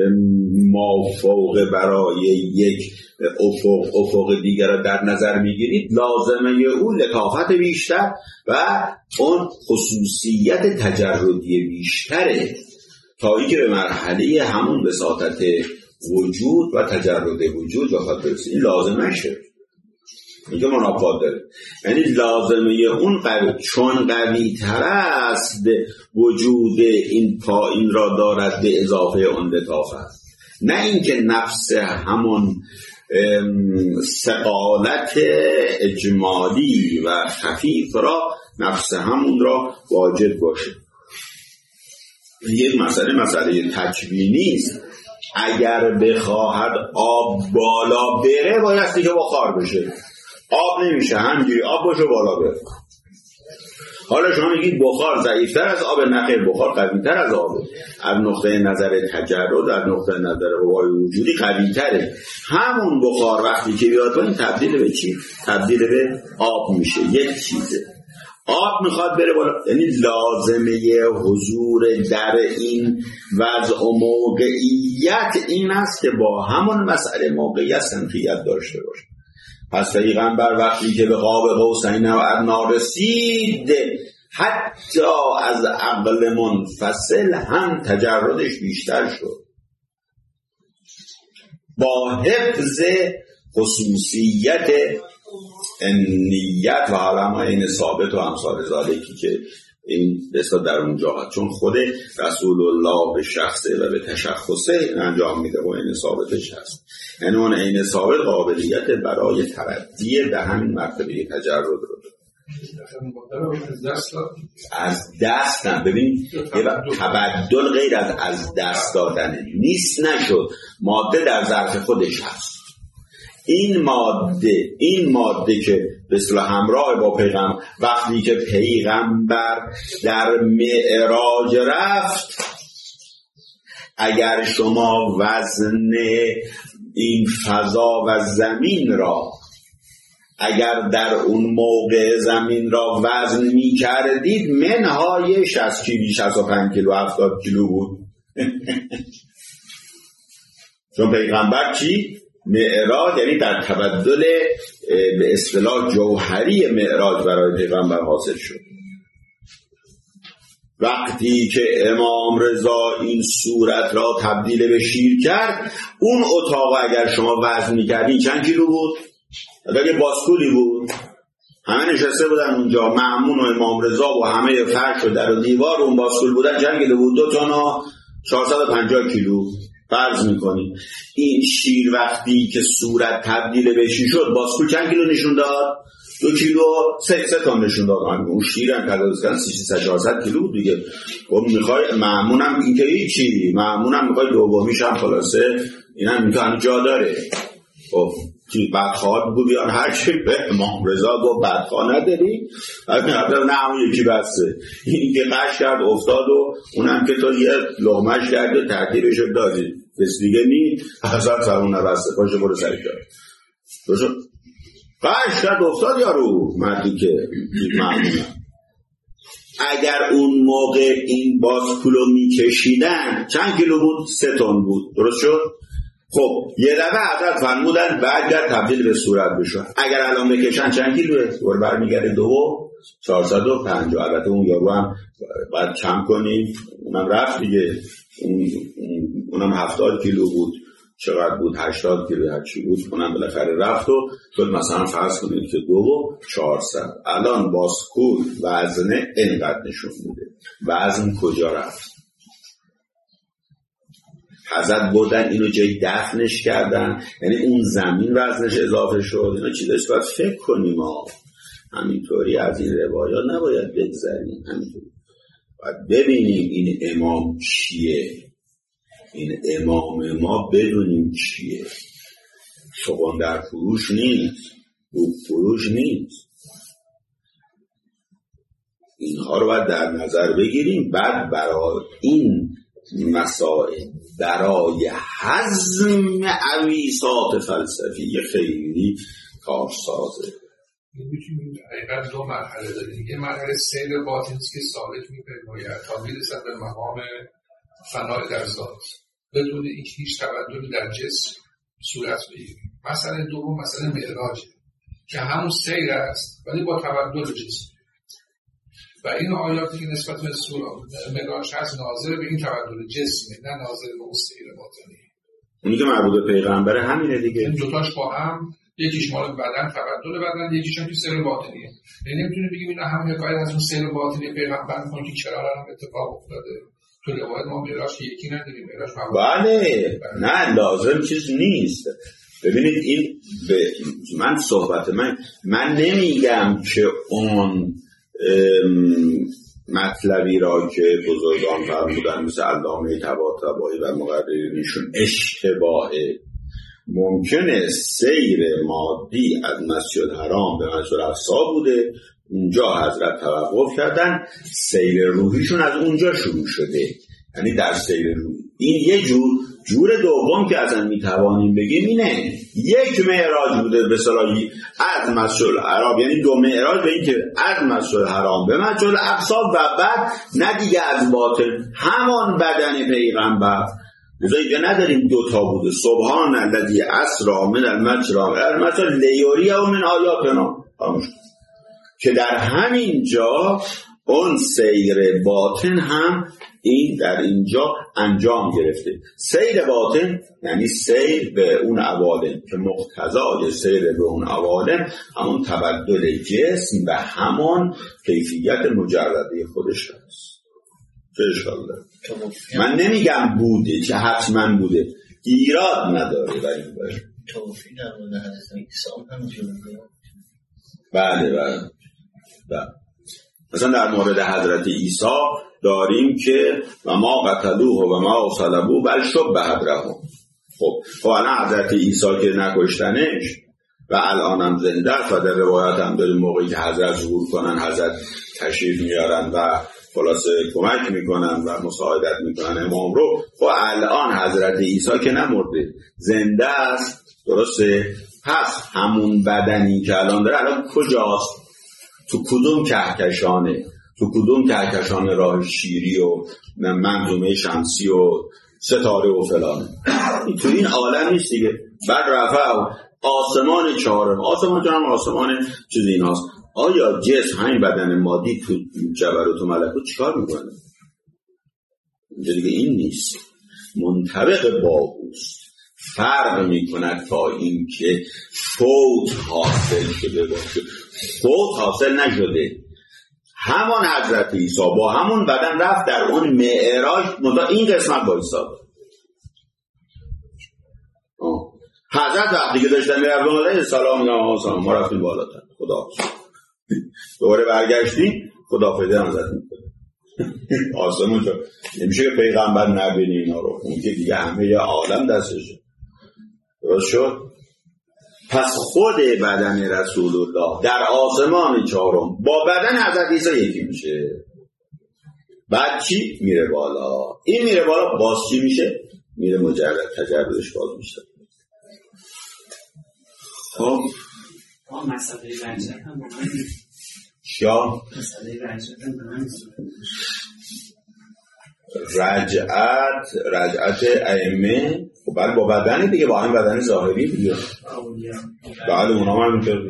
مافوق برای یک افق افق دیگر رو در نظر میگیرید، لازمه اون لطافت بیشتر و اون خصوصیت تجردی بیشتره تا اینکه به مرحله همون وساطت وجود و تجرد وجود بخواد برسه. این لازمه شه، اینکه منافات داره، یعنی لازمه اون قوی چون قوی تر است وجود این پایین را دارد به اضافه اون لطافت، نه اینکه نفس همون ثقالت اجمالی و خفیف را نفس همون را واجد باشه. یک مسئله مسئله تکوینی است. اگر بخواهد آب بالا بره بایستی که بخار بشه، آب نمیشه همجوری آب باشه بالا بره. حالا شما میگید بخار ضعیفتر از آب، نخیر بخار قوی‌تر از آبه. از نقطه نظر تجرد، از نقطه نظر قوای وجودی قوی‌تره. همون بخار وقتی که بیاد این تبدیل به چی؟ تبدیل به آب میشه. یک چیزه آب میخواد بره بالا، یعنی لازمه حضور در این وضع و موقعیت این است که با همون مسئله موقعیت سنخیت داشته باشه. پس پیغمبر وقتی که به قاب قوسین و ادنی رسید، حتی از عقل منفصل هم تجردش بیشتر شد با حفظ خصوصیت نیت و حالا این ثابت و امثال ذالکی که این بسا در اونجا هست، چون خود رسول الله به شخصه و به تشخصه انجام میده و این ثابتش هست. یعنی اون این ثابت قابلیت برای تردی به همین مرتبه تجرد رو از دست نه. ببین تبدل غیر از از دست دادن نیست، نشد ماده در ظرف خودش هست. این ماده این ماده که به اصطلاح همراه با پیغمبر، وقتی که پیغمبر در معراج رفت، اگر شما وزن این فضا و زمین را اگر در اون موقع زمین را وزن می کردید، منهای شصت کیلو شصت و پنج کیلو هفتاد کیلو بود. چون پیغمبر چی؟ معراج یعنی در تبدل به اصطلاح جوهری معراج برای پیغمبر حاصل شد. وقتی که امام رضا این صورت را تبدیل به شیر کرد، اون اتاق اگر شما وزن می‌کردین چند کیلو بود؟ اگه باسکولی بود، همه نشسته بودن اونجا، مأمون و امام رضا و همه فرش و در و دیوار اون باسکول بودن، چند کیلو بود؟ دو تانا چهارصد و پنجاه کیلو فرض میکنیم. این شیر وقتی که صورت تبدیل به شیر شد، باسکول چند کیلو نشون داد؟ دو کیلو سه سه تن نشون داد. اون شیر هم کدازکن سیصد چهارصد کیلو بود دیگه. خب میخوای مأمونم این که هیچی، مأمونم میخوای دومیش هم خلاصه اینم این تو هم جا داره. خب چی بدخواه بود بیان هر چی به امام رضا گفت بدخواه نداری؟ نه اون یکی بسته. این که قش کرد افتاد و اونم که تو یه لغمش کرد و ترتیبش رو دادی کس دیگه نی حضرت فرمون نبسته پاشه برو سری کرد قش کرد افتاد یارو مردی که معمونه. اگر اون موقع این باسکولو میکشیدن چند کیلو بود؟ سه تن بود. درست شد؟ خب یه دفعه حضرت فرمودن برگرد تبدیل به صورت بشو. اگر الان بکشن چند کیلوه؟ دور برمیگرده دو چهارصد و پنجاه. البته اون یارو هم باید کم کنیم، اونم رفت دیگه، اون اونم هفتاد کیلو بود. چقدر بود؟ هشتاد کیلو هرچی بود اونم بالاخره رفت و شد مثلا فرض کنید که دو و چهارصد. الان باسکول وزنه اینقدر نشون میده. وزن کجا رفت؟ حضرت بردن اینو جای دفنش کردن، یعنی اون زمین وزنش اضافه شد. اینا چیزاش باید فکر کنیم. ما همینطوری از این روایات نباید بگذریم. همینطوری باید ببینیم این امام چیه، این امام ما بدونیم چیه. شغل در فروش نیست، او فروش نیست. اینها رو باید در نظر بگیریم. بعد برای این مسائل، برای هضم عویصات فلسفی خیلی کارسازه. میتونیم حقیقت دو مرحله داریم. یه مرحله سیر باطن است که سالک میپیماید تا میرسد به مقام فنای در ذات بدون اینکه هیچ تبدلی در جسم صورت بگیره. مسئله دوم مسئله معراج که همون سیر است ولی با تبدل جسم. و این آیاتی که نسبت به معراج هست ناظر به این تبدل جسمه، نه ناظر به اون سیر باطنی. اونی که مربوط به پیغمبر همینه دیگه. این دوتاش با هم، یکیش مال بدن تبدل بدن، یکیش هم تو سیر باطنیه. یعنی نمیتونه بگیم اینا هم حکایت از اون سیر باطنی پیغمبر میکنه که چرا الان اتفاق افتاده. تو روایت ما معراج یکی نداریم. معراج بله نه لازم چیز نیست. ببینید این به من صحبت من من نمیگم که اون مطلبی را که بزرگان فرمودن مثل علامه طباطبایی و مقررینشون اشتباهه. ممکنه سیر مادی از مسجد حرام به مسجد اقصی بوده، اونجا حضرت توقف کردن، سیر روحیشون از اونجا شروع شده، یعنی در سیر روحی. این یه جور جور دوم که اصلا میتوانیم بگیم اینه. یک معراج بوده به اصطلاح از مسجد الحرام، یعنی دو معراج به این که از مسجد الحرام به مسجد الاقصی و بعد نه دیگه از باطن همان بدن پیغمبر. لذا اینجا نداریم دو تا بوده. سبحان الذی اسری من المسجد الحرام لیریه من آیاتنا، که در همین جا اون سیر باطن هم این در اینجا انجام گرفته. سیر باطن یعنی سیر به اون عوالم که مقتضای سیر به اون عوالم همون تبدل جسم و همون کیفیت مجرده خودش هست. انشالله من نمیگم بوده که حتما بوده، ایراد نداره. ولی توفیق در مورد حضرت عیسی هم همینجوره. بله بله بله. مثلا در مورد حضرت عیسی داریم که و ما قتلوه و ما صلبوه بل شبه حضرهم. خب خب الان حضرت عیسی که نکشتنش و الانم زنده است و در روایت هم داریم موقعی که حضرت ظهور کنن حضرت تشریف میارن و خلاصه کمک میکنن و مساعدت میکنن امام رو. خب الان حضرت عیسی که نمرده زنده است، درسته؟ پس همون بدنی که الان داره الان کجاست؟ تو کدوم کهکشانه؟ تو کدوم کهکشان راه شیری و منظومه شمسی و ستاره و فلان؟ تو این عالم نیست دیگه. بعد رفع آسمان چهارم. آسمان چهارم آسمان چیز ایناست. آیا جسم همین بدن مادی تو جبروت و ملکوت چیکار میکنه؟ اینجا دیگه این نیست. منطبق با اوست. فرق میکند تا این که فوت حاصل شده باشه. فوت حاصل نشده. همان حضرت عیسی با همون بدن رفت در اون معراج، منتها این قسمت با عیسی حضرت وقتی که داشتن میرفتن علیه السلام یا سلام ما رفتیم بالاتر خدا دوباره برگشتیم خدا فیده نزد میکنه آسمون شد. نمیشه که پیغمبر نبینی اینا رو، اون که دیگه همه یه عالم دستشه. درست شد؟ پس خود بدن رسول الله در آسمان چهارم با بدن حضرت عیسی یکی میشه. بعد چی؟ میره بالا. این میره بالا باز چی میشه؟ میره مجرد تجردش باز میشه. خب مسئله رجعت هم با من یا مسئله رجعت هم با من رجعت رجعت ائمه خب بعد با بدن دیگه، با هم بدن ظاهری دیگه. بعد اونا هم اینطور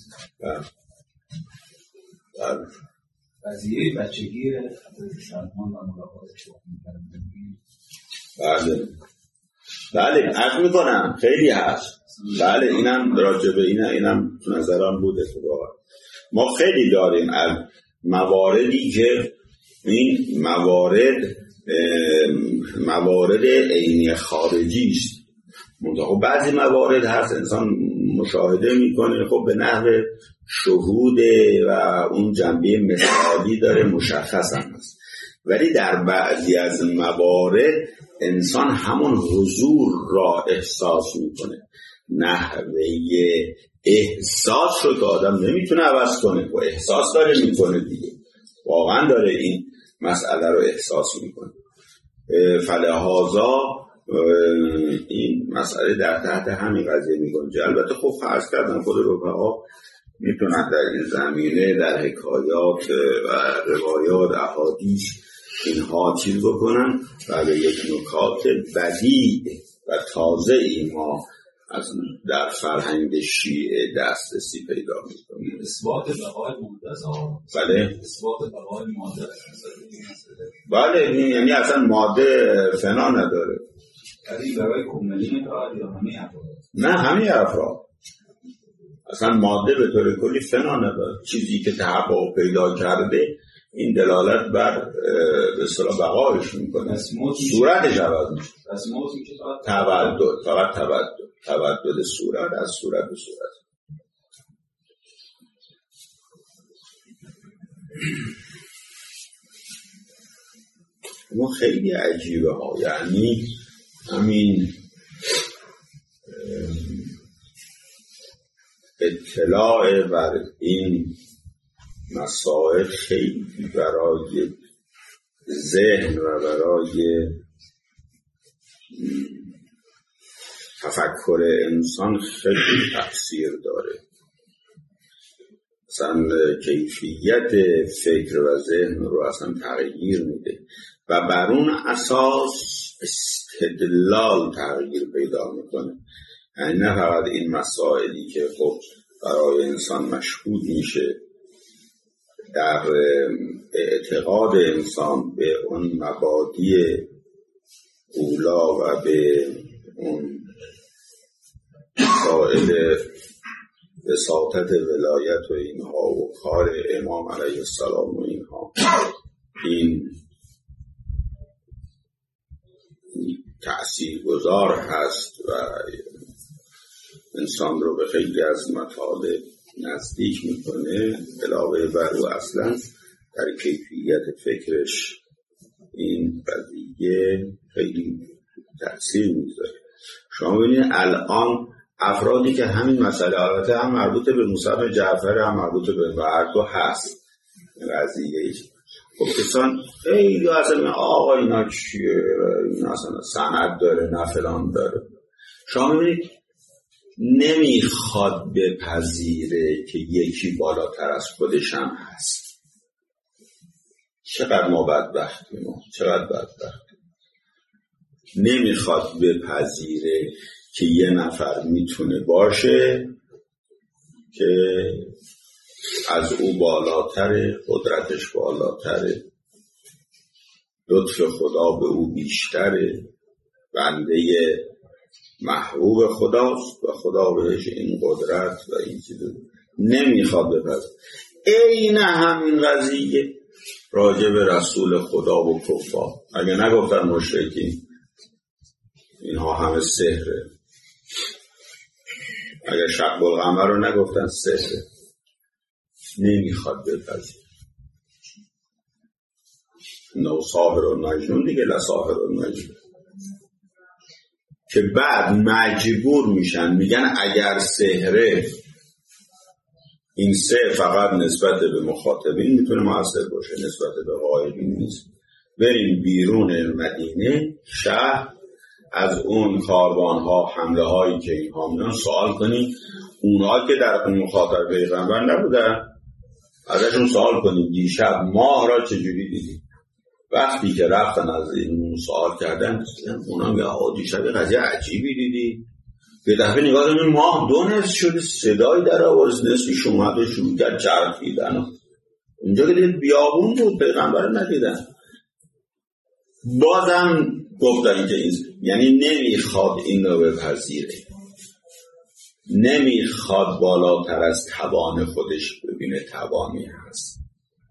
قضیه بچگی سلمان و ملاقاتش بله بله عرض میکنم خیلی هست. بله اینم راجع به اینم اینم نظران بود اتفاقا. ما خیلی داریم از مواردی که این موارد موارد عینی خارجی است. منتها بعضی موارد هست انسان مشاهده میکنه خب به نحو شهود و اون جنبه مثالی داره مشخص هم هست، ولی در بعضی از موارد انسان همون حضور را احساس میکنه. نحوه احساس رو که آدم نمیتونه عوض کنه و احساس داره میکنه دیگه، واقعا داره این مسئله رو احساس میکنه. فلهذا این مسئله در تحت همین قضیه میگنجه. البته خب فرض کردن خود رفقا میتونن در این زمینه در حکایات و روایات احادیث اینها چیز بکنن و به یک نکات بدیع و تازه اینها از در فرهنگ شیعه دسترسی پیدا میکنیم. اثبات بقای ماده‌ها. بله اثبات بقای ماده. بله یعنی اصلا ماده فنا نداره. یعنی برای کمونی افراد یا همه افراد؟ نه همه افراد. اصلا ماده به طور کلی فنا نداره. چیزی که تحقق پیدا کرده این دلالت بر به اصطلاح بقایش میکنه. صورتش عوض میشه. تبدل، فقط تبدل. تبدل صورت از صورت به صورت. اما خیلی عجیبه ها، یعنی همین اطلاع بر این مسائل خیلی برای ذهن و برای تفکر انسان خیلی تأثیر داره. اصلا کیفیت فکر و ذهن رو اصلا تغییر میده و بر اون اساس استدلال تغییر پیدا میکنه. یعنی نه فقط این مسائلی که خب برای انسان مشهود میشه در اعتقاد انسان به اون مبادی اولا و به اون مسائل وساطت ولایت و اینها و کار امام علیه السلام و اینها، این تأثیر گذار هست و انسان رو به خیلی از مطالب نزدیک میکنه. علاوه بر او اصلا در کیفیت فکرش این قضیه خیلی تأثیر میذاره. شما ببینید الان افرادی که همین مسئله البته هم مربوط به موسی بن جعفر هم مربوط به بردو هست قضیه، خب کسان خیلی اصلا آقا اینا چیه، اینا اصلا سند داره نه فلان داره. شما ببینید نمیخواد بپذیره که یکی بالاتر از خودش هم هست. چقدر ما بدبختیم، چقدر بدبختیم. نمیخواد بپذیره که یه نفر میتونه باشه که از او بالاتره، قدرتش بالاتره، لطف خدا به او بیشتره، بنده محبوب خداست و خدا بهش این قدرت و این چیزو نمیخواد بپذیره. این همین قضیه راجع به رسول خدا و کفار. اگه نگفتن مشرکین اینها همه سحره، اگه شق القمر رو نگفتن سحره، نمیخواد بپذیره. نو ساحر و مجنون دیگه، لساحر و مجنون، که بعد مجبور میشن میگن اگر سحره، این سحر فقط نسبت به مخاطبین میتونه مؤثر باشه، نسبت به غایبین نیست. بریم بیرون مدینه شهر، از اون کاروان‌ها حمله هایی که اینها میان سوال کنیم، اونها که در اون مخاطب پیغمبر نبودن ازشون سوال کنیم دیشب ماه را چجوری دیدی. وقتی که رفتن از این سوال کردن اونا میگن آه دیشب قضیه عجیبی دیدی. به دفعه نگاه کنیم ماه دو نصف شده، صدای در آورد، نصفش اومد و شروع کرد چرخیدن. اونجا که دید بیابون بود، پیغمبر ندیدن. بازم گفتن که این یعنی نمیخواد این رو بپذیره، نمیخواد بالاتر از توان خودش ببینه توانی هست.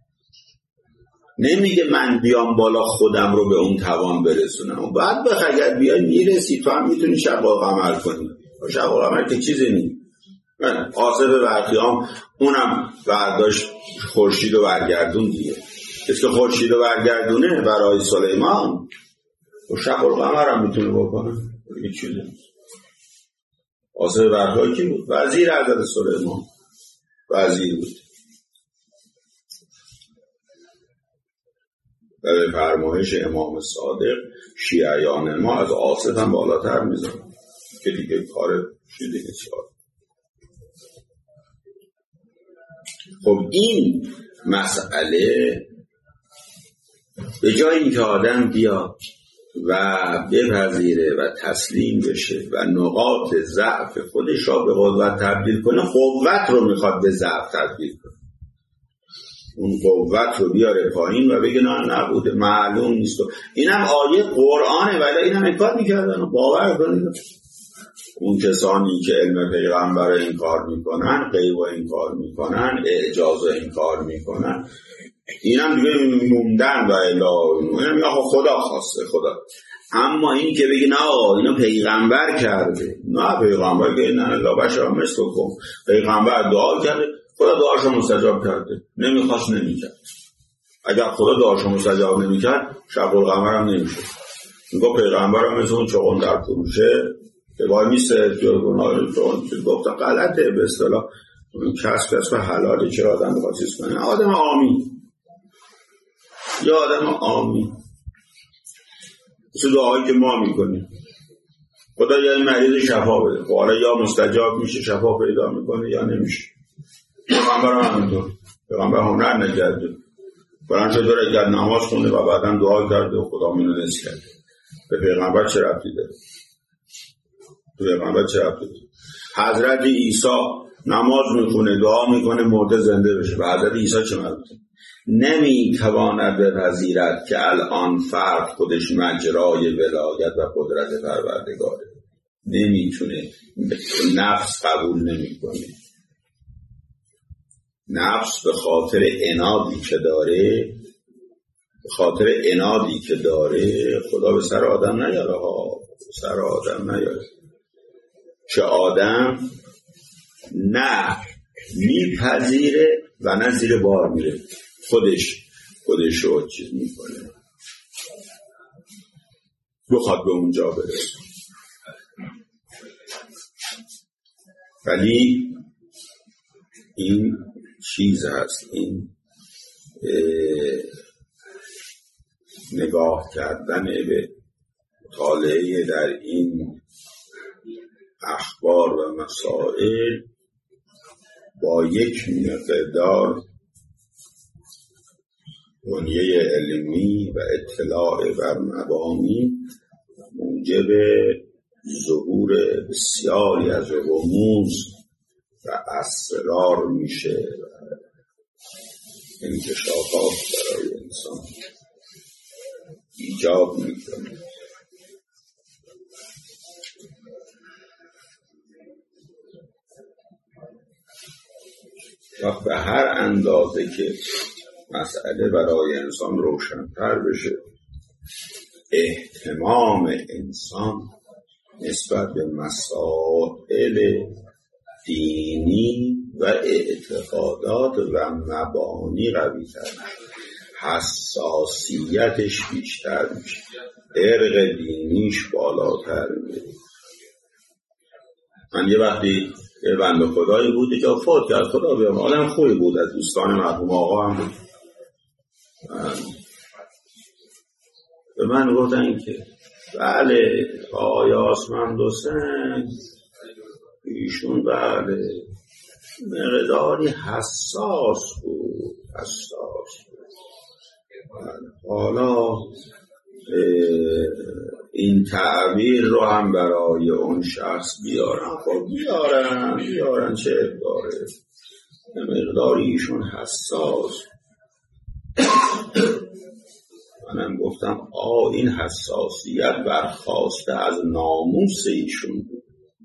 نمیگه من بیام بالا خودم رو به اون توان برسونم و بعد بخ اگر بیای میرسی تو هم میتونی شب و قمر کنی. شب و قمر که چیزی نیست. آصف برقیام اونم برداشت خورشید و برگردون دیگه. کسی که خورشید و برگردونه برای سلیمان و شب و قمر هم میتونه بکنه. دیگه چیزی نیست. آصف برقیام کی بود؟ وزیر حضرت سلیمان. وزیر بود. و به فرمایش امام صادق شیعیان ما از آصف هم بالاتر میزنن که دیگه کار چیزی نیست. خب این مسئله به جای اینکه آدم بیاد و بپذیره و تسلیم بشه و نقاط ضعف خودش را به قوت تبدیل کنه، قوت رو میخواد به ضعف تبدیل کنه. اون قوت رو بیاره پایین و بگه نه نبوده، معلوم نیست. اینم آیه قرآنه ولی اینم انکار میکردن و باور کنید. اون کسانی که علم پیغمبر این کار میکنن، غیب این کار میکنن، اعجاز این کار میکنن، اینم دیگه موندن و الا اینم یا خدا خواسته خدا. اما این که بگی نه آقا اینو پیغمبر کرده، نه پیغمبر که نه الا بشر مثلکم، پیغمبر دعا کرده خدا دعاشو مستجاب کرده، نمیخواست نمیکرد. اگر خدا دعاشو مستجاب نمیکرد شب و قمر هم نمیشد. میگه پیغمبر هم مثل اون چغن در فروشه که وای میسه جرگونا رو گفت غلطه به اصطلاح کسب کسب حلاله چرا آدم بخواد چیز کنه. آدم آمین یا آدم آمین مثل دعایی که ما میکنیم خدا یا این مریض شفا بده، حالا یا مستجاب میشه شفا پیدا میکنه یا نمیشه. پیغمبر هم همینطور، پیغمبر هنر نکرده بران شده رو اگر نماز خونده و بعدا دعا کرده و خدا منو نزد کرده. به پیغمبر چه ربطی داره؟ پیغمبر چه ربطی داره؟ حضرت عیسی نماز میخونه دعا میکنه مرده زنده بشه، به حضرت عیسی چه مربوطه؟ نمیتواند بپذیرد که الان فرد خودش مجرای ولایت و قدرت پروردگاره، نمیتونه، نفس قبول نمیکنه. نفس به خاطر عنادی که داره به خاطر عنادی که داره خدا به سر آدم نیاره ها، به سر آدم نیاره. چه آدم نه میپذیره و نه زیر بار میره، خودش خودش رو چیز میکنه، بخواد به اونجا برسه. ولی این چیز هست، این نگاه کردن به مطالعه در این اخبار و مسائل با یک مقدار بنیه علمی و اطلاع بر مبانی موجب ظهور بسیاری از رموز و اسرار میشه و انکشافات برای انسان ایجاب میکنه. و به هر اندازه که مسئله برای انسان روشن‌تر بشه، اهتمام انسان نسبت به مسائل دینی و اعتقادات و مبانی قوی‌تر میشه، حساسیتش بیشتر میشه، ارق دینیش بالاتر میره. من یه وقتی یه بنده خدایی بود که فوت کرد، خدا بیام آدم خوبی بود، از دوستان مرحوم آقا هم بود. به من گفتن که بله آقای آسمند حسین ایشون بله مقداری حساس بود حساس بود. حالا این تعبیر رو هم برای اون شخص بیارن، خب بیارن بیارن چه داره، مقداری ایشون حساس. منم گفتم آه این حساسیت برخواسته از ناموس ایشون بود.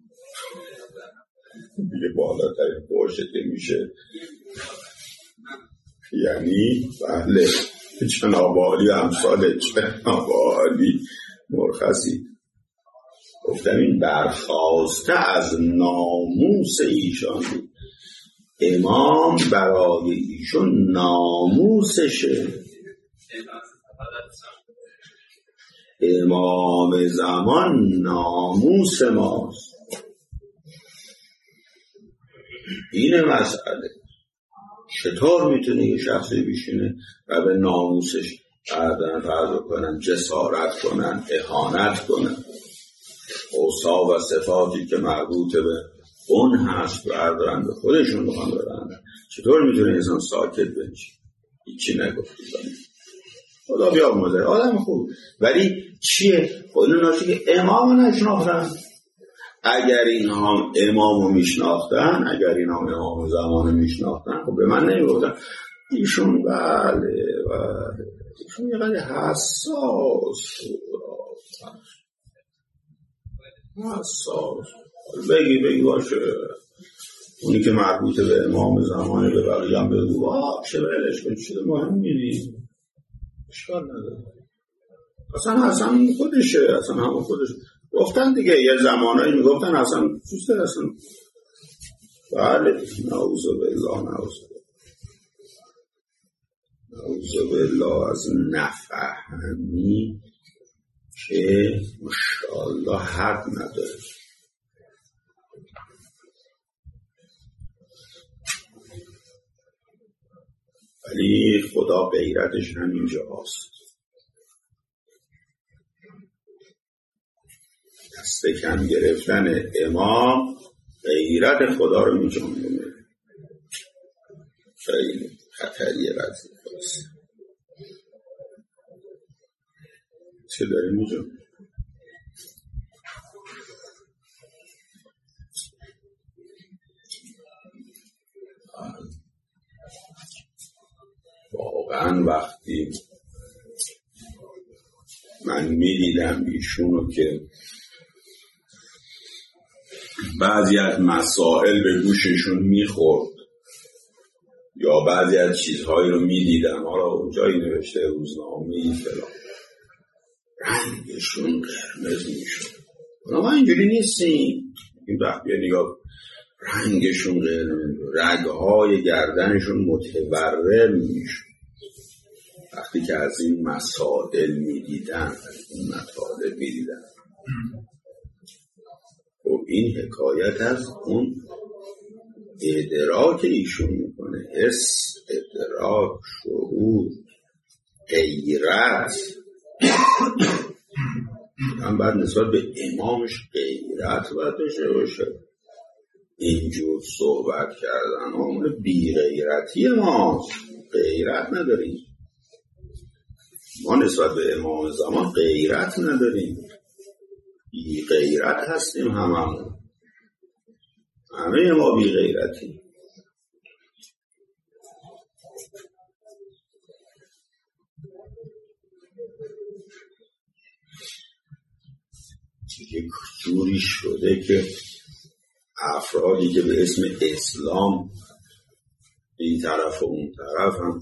دیگه بالاترین باشه که میشه، یعنی بله جناب عالی امثال جناب عالی مرخصی. گفتم این برخواسته از ناموس ایشان بود. امام برای ایشون ناموسشه. امام زمان ناموس ماست. این مسئله چطور میتونه یه شخصی بشینه و به ناموسش بعدن فرض کنن، جسارت کنن، اهانت کنن، اوصاف و صفاتی که مربوط به اون هست بردارن به خودشون بخوان برن؟ چطور میتونه انسان ساکت بشه؟ هیچی نگفتی خدا بیامرزه، آدم خوب. ولی چیه؟ خود ناشی که امام نشناختن. اگر این هم امام رو میشناختن، اگر این هم امام زمان میشناختن، خب به من نمیگفتن ایشون بله بله ایشون یه قدر حساس حساس بگی بگی باشه، اونی که مربوط به امام زمانه به بقیه هم بگو باشه بلش کن، چیز مهم میدی اشکال نداره، اصلا اصلا خودشه، اصلا همون خودشه. گفتن دیگه یه زمانایی میگفتن اصلا چیزه اصلا بله نعوذ بالله نعوذ نعوذ بالله از نفهمی که ماشاءالله حد نداره. ولی خدا غیرتش همینجا هست. دست کم گرفتن امام غیرت خدا رو میجنبونه. خیلی خطریه قضیه هست. چه داره میجنبونه؟ واقعا وقتی من میدیدم ایشونو که بعضی از مسائل به گوششون میخورد یا بعضی از چیزهایی رو میدیدم، حالا اونجایی نوشته روزنامه این فلان، رنگشون قرمز میشد. ما اینجوری نیستیم. این وقت بیا نگاه، رنگشون قرمز، رگهای گردنشون متورم میشد وقتی که از این مسائل میدیدن، از این مطالب میدیدن. و این حکایت از اون ادراک ایشون میکنه، حس، ادراک، شعور، غیرت. هم باید نسبت به امامش غیرت باید داشته باشه. اینجور صحبت کردن اون بی غیرتی ماست. غیرت نداریم ما نسبت به امام زمان، غیرت نداریم، بی غیرت هستیم هممون، همه ما بی غیرتیم. یک جوری شده که افرادی که به اسم اسلام این طرف و اون طرف هم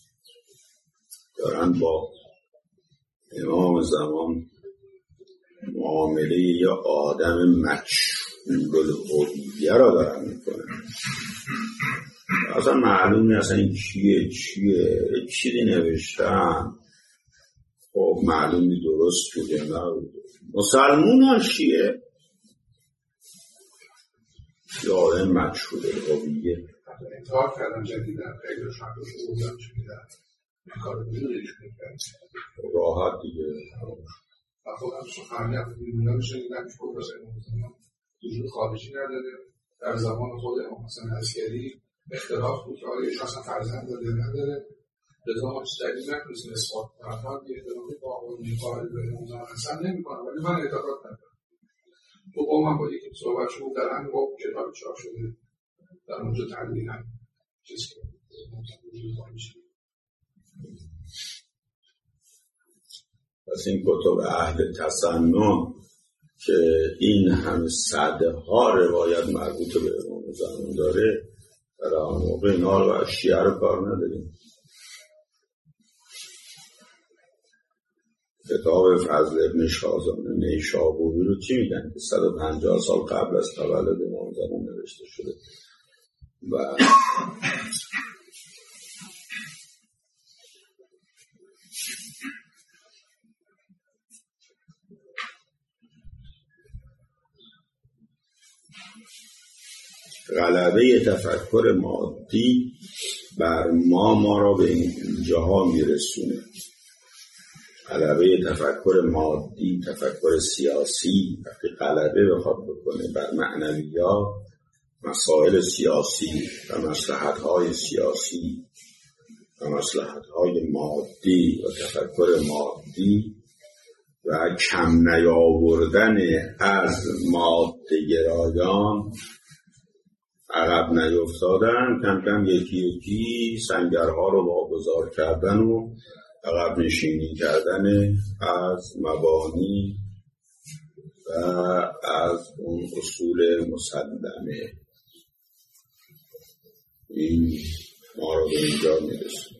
دارن با امام زمان معامله یا آدم مجهول الهویه را دارن میکنن. اصلا معلوم نیست اصلا این چیه چیه چیزی نوشتن، خب معلومی درست بوده نبوده. مسلمون ها چیه یا آدم مجهول الهویه. انتحار کردن جدیدن خیلی رو شما رو بودم شدیدن این کار رو بیدونش میکنن راحت دیگه. و خودم سخنی هم بیدونم شدیدن که خود رسول امام وجود خارجی نداره. در زمان خود امام حسن عسکری اختلاف بود که آیا ایش اصلا فرزند داره نداره. لذا ما چیز دلیل نکنیسیم اثبات کنم یه احترامی با آقایون قائل به امام زمان حسن نمی کنم، ولی من اعتقاد ندارم. تو با من با یکی صحبت شد در هم با کتاب چاپ شده در اونجا تدلیل هم چیز که وجود خارجی پس این کتب اهل تسنن که این همه صده ها روایت مربوط به امام زمان داره، برای آن موقع اینا رو و شیعه رو کار نداریم. کتاب فضل ابن شازان نیشابوری رو چی میگن که صد و پنجاه سال قبل از تولد امام زمان نوشته شده و غلبه تفکر مادی بر ما ما را به اینجاها میرسونه. غلبه تفکر مادی، تفکر سیاسی وقتی غلبه بخواد بکنه بر معنویات، مسائل سیاسی و مصلحت‌های سیاسی و مصلحت‌های مادی و تفکر مادی و کم نیاوردن از ماده گرایان، عقب نیفتادن، کم کم یکی یکی سنگرها رو واگذار کردن و عقب نشینی کردن از مبانی و از اون اصول مسلمه. این ما رو به اینجا میرسه.